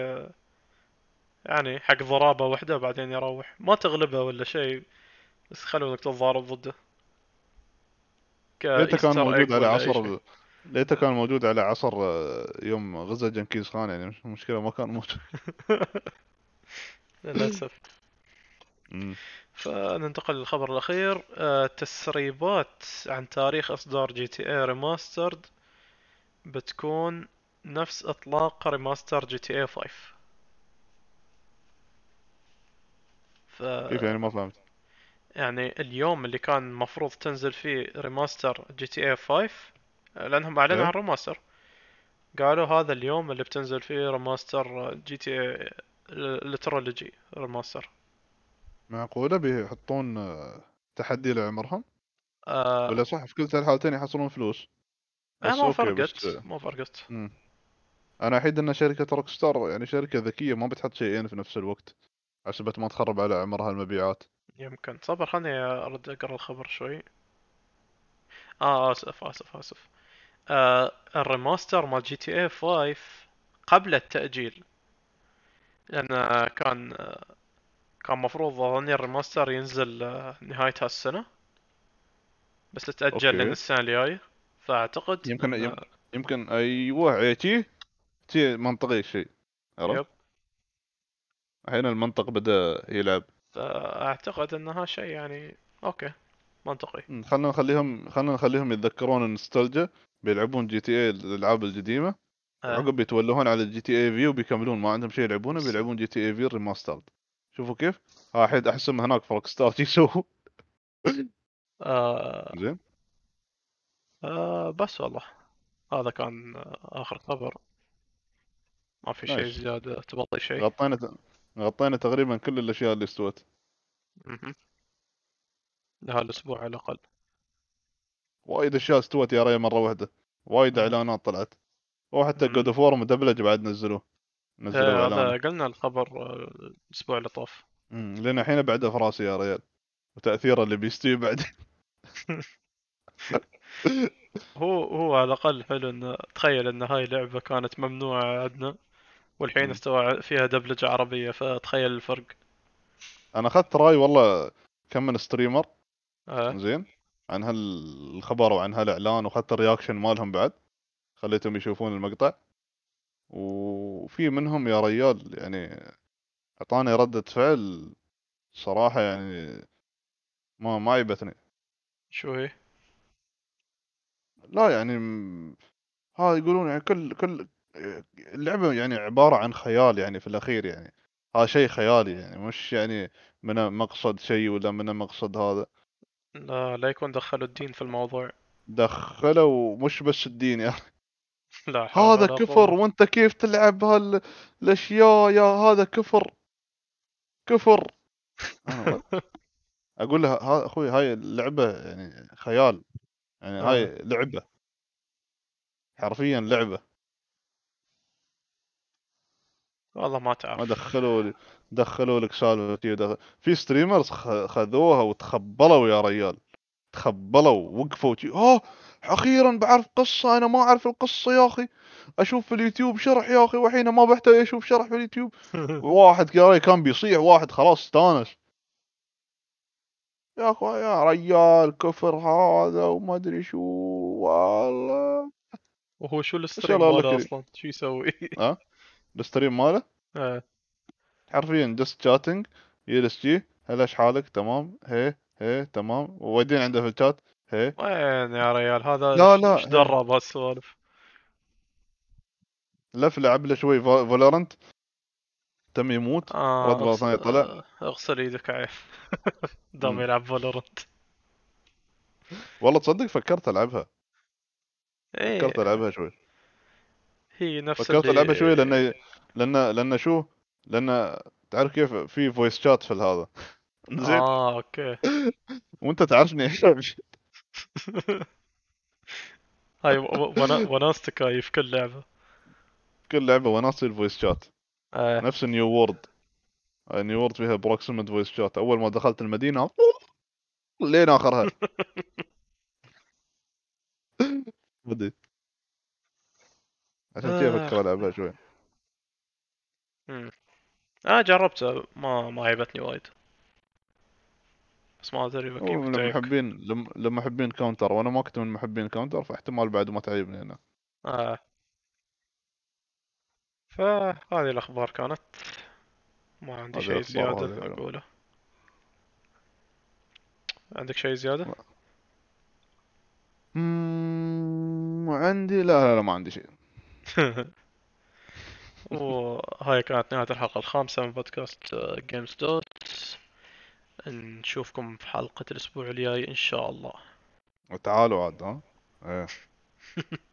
يعني حق ضرابة واحدة بعدين يروح ما تغلبه ولا شيء، بس خلونك تتضارب ضده ليته كان كايستر موجود ايج على ولا اي عصر شيء. ال... ليته كان موجود على عصر آه، يوم غزا جنكيز خان يعني. مش مشكله ما كان موجود. للأسف. أمم. فننتقل للخبر الأخير. آه، تسريبات عن تاريخ إصدار جي تي اي ريماسترد بتكون نفس إطلاق ريماستر جي تي اي خمسة. ف كيف يعني؟ ما فهمت. يعني اليوم اللي كان مفروض تنزل فيه ريماستر جي تي اي خمسة، لأنهم أعلنوا عن ايه. ريماستر، قالوا هذا اليوم اللي بتنزل فيه ريماستر جي تي اي الترولوجي ريماستر. معقوله بيحطون آه، تحدي لعمرهم؟ آه, ولا صح في كلتا الحالتين يحصلون فلوس؟ آه بس ما اوكي بس. فرقت ما فرقت. مم. انا احيد ان شركة روك ستار يعني شركة ذكية ما بتحط شيئين في نفس الوقت عشان ما تخرب على عمرها المبيعات. يمكن صبر خلني ارد اقرا الخبر شوي. اه اسف اسف اسف. آه الريماستر مال جي تي اي خمسة قبل التأجيل، لأن كان كان مفروض أظني الريماستر ينزل آه، نهاية هالسنة، بس تأجل لين اوكي. السنة الجاية. فأعتقد يمكن أن يم... يمكن ايوه عيتي. تي منطقي الشيء. عرفت؟ يب. الحين المنطق بدأ يلعب. فأعتقد أنها شيء يعني أوكي منطقي. مم، خلنا نخليهم خلنا نخليهم يتذكرون النوستالجيا. بيلعبون جي تي اي الالعاب القديمة. آه. وعقب بيتولون على الجي تي اي في وبيكملون ما عندهم شيء يلعبونه بيلعبون جي تي اي في الريماسترد. شوفوا كيف. ها الحين احسهم هناك في روك ستار شي يسووا. آه. زين. آه بس والله هذا كان آه، آخر خبر. ما في شيء نايس. زيادة تبطي شيء. غطينا غطينا تقريبا كل الاشياء اللي استوت. مهم. هالاسبوع على الاقل. وايد اشياء استوت يا ريال مره واحده، وايد مم. اعلانات طلعت، وحتى مم. جود اوف وور مدبلج بعد نزلوه، نزلوا ايه اعلانه. هذا قلنا الخبر آه، الاسبوع اللي طاف. امم لان الحين بعده في راسي يا ريال، وتاثيره اللي بيستوي بعد. هو هو على الاقل حلو انه تخيل ان هاي لعبة كانت ممنوعة عندنا والحين مم. استوى فيها دبلجة عربية، فتخيل الفرق. انا اخذت راي والله كم من ستريمر اه. زين عن هالخبر وعن هالاعلان، واخذت الرياكشن مالهم بعد، خليتهم يشوفون المقطع، وفي منهم يا ريال يعني اعطاني ردة فعل صراحة يعني ما ما عيبتني. شو هي؟ لا يعني م- ها يقولون يعني كل كل اللعبة يعني عبارة عن خيال يعني في الأخير يعني، هذا شيء خيالي يعني، مش يعني من مقصد شيء ولا من مقصد هذا. لا لا يكون دخلوا الدين في الموضوع. دخلوا مش بس الدين يعني. لا حول هذا ولا كفر قوة. وانت كيف تلعب هالاشياء يا هذا كفر، كفر. انا what؟ اقول لها ها اخوي هاي اللعبة يعني خيال، يعني آه. هاي لعبة، حرفيا لعبة. والله ما ما تعرف. دخلوا لي دخلوا لك سالفة شي ودخل- في ستريمرز خ- خذوها وتخبلوا يا ريال، تخبلوا وقفوا شي اه اخيرا بعرف قصة، انا ما اعرف القصة يا اخي، اشوف في اليوتيوب شرح يا اخي، وحين ما بحتاج اشوف شرح في اليوتيوب. واحد قال كان بيصيح، واحد خلاص استانس، يا اخوي يا ريال كفر هذا وما ادري شو، والله وهو شو بس يلا الستريم الله ماله كريم. اصلا شو يسوي؟ ها الستريم ماله آه. حرفيا جست شاتنج، يجلس جي هلا ايش حالك تمام هي هي تمام، وودين عنده في الشات هي. وين يا ريال هذا لا ايش لا إيش هي درى بهالسوالف؟ لف لعب له شوي فالورنت، تم يموت، اه رد مرة اغسل ثانية طلع. آه، اغسل ايدك عيف. دام مم. يلعب فالورنت. والله تصدق فكرت العبها، ايه فكرت العبها شوي، هي نفس فكرت اللي. العبها شوي لان لان لان شو، لان تعرف كيف في فويس شات في هذا. زين، اه اوكي. وانت تعرفني ايش. هاي و- و- ونا- وناستك هاي في كل لعبة. كل لعبة وناسي الفويس شات، آه. نفس نيو وورد. نيو وورد فيها بروكسيمت فويس شات، اول ما دخلت المدينة لين اخرها بدي، عشان كذا آه. افكر العبها شوي. مم. اه جربته ما ما عجبتني وايد. بس ما ادري هو يمكن من تعجبك. محبين لم... لما محبين كاونتر، وانا ما كنت من محبين كاونتر، فاحتمال بعد ما تعجبني انا. آه. فهذه الاخبار كانت. ما عندي هذه شيء الاخبار زيادة وهذه العلوم. اقوله. عندك شيء زيادة؟ اممم عندي لا لا لا ما عندي شيء. وهاي كانت نهاية الحلقة الخامسة من بودكاست جيمز دوت. نشوفكم في حلقة الأسبوع الجاي إن شاء الله. تعالوا عاد ها. ايه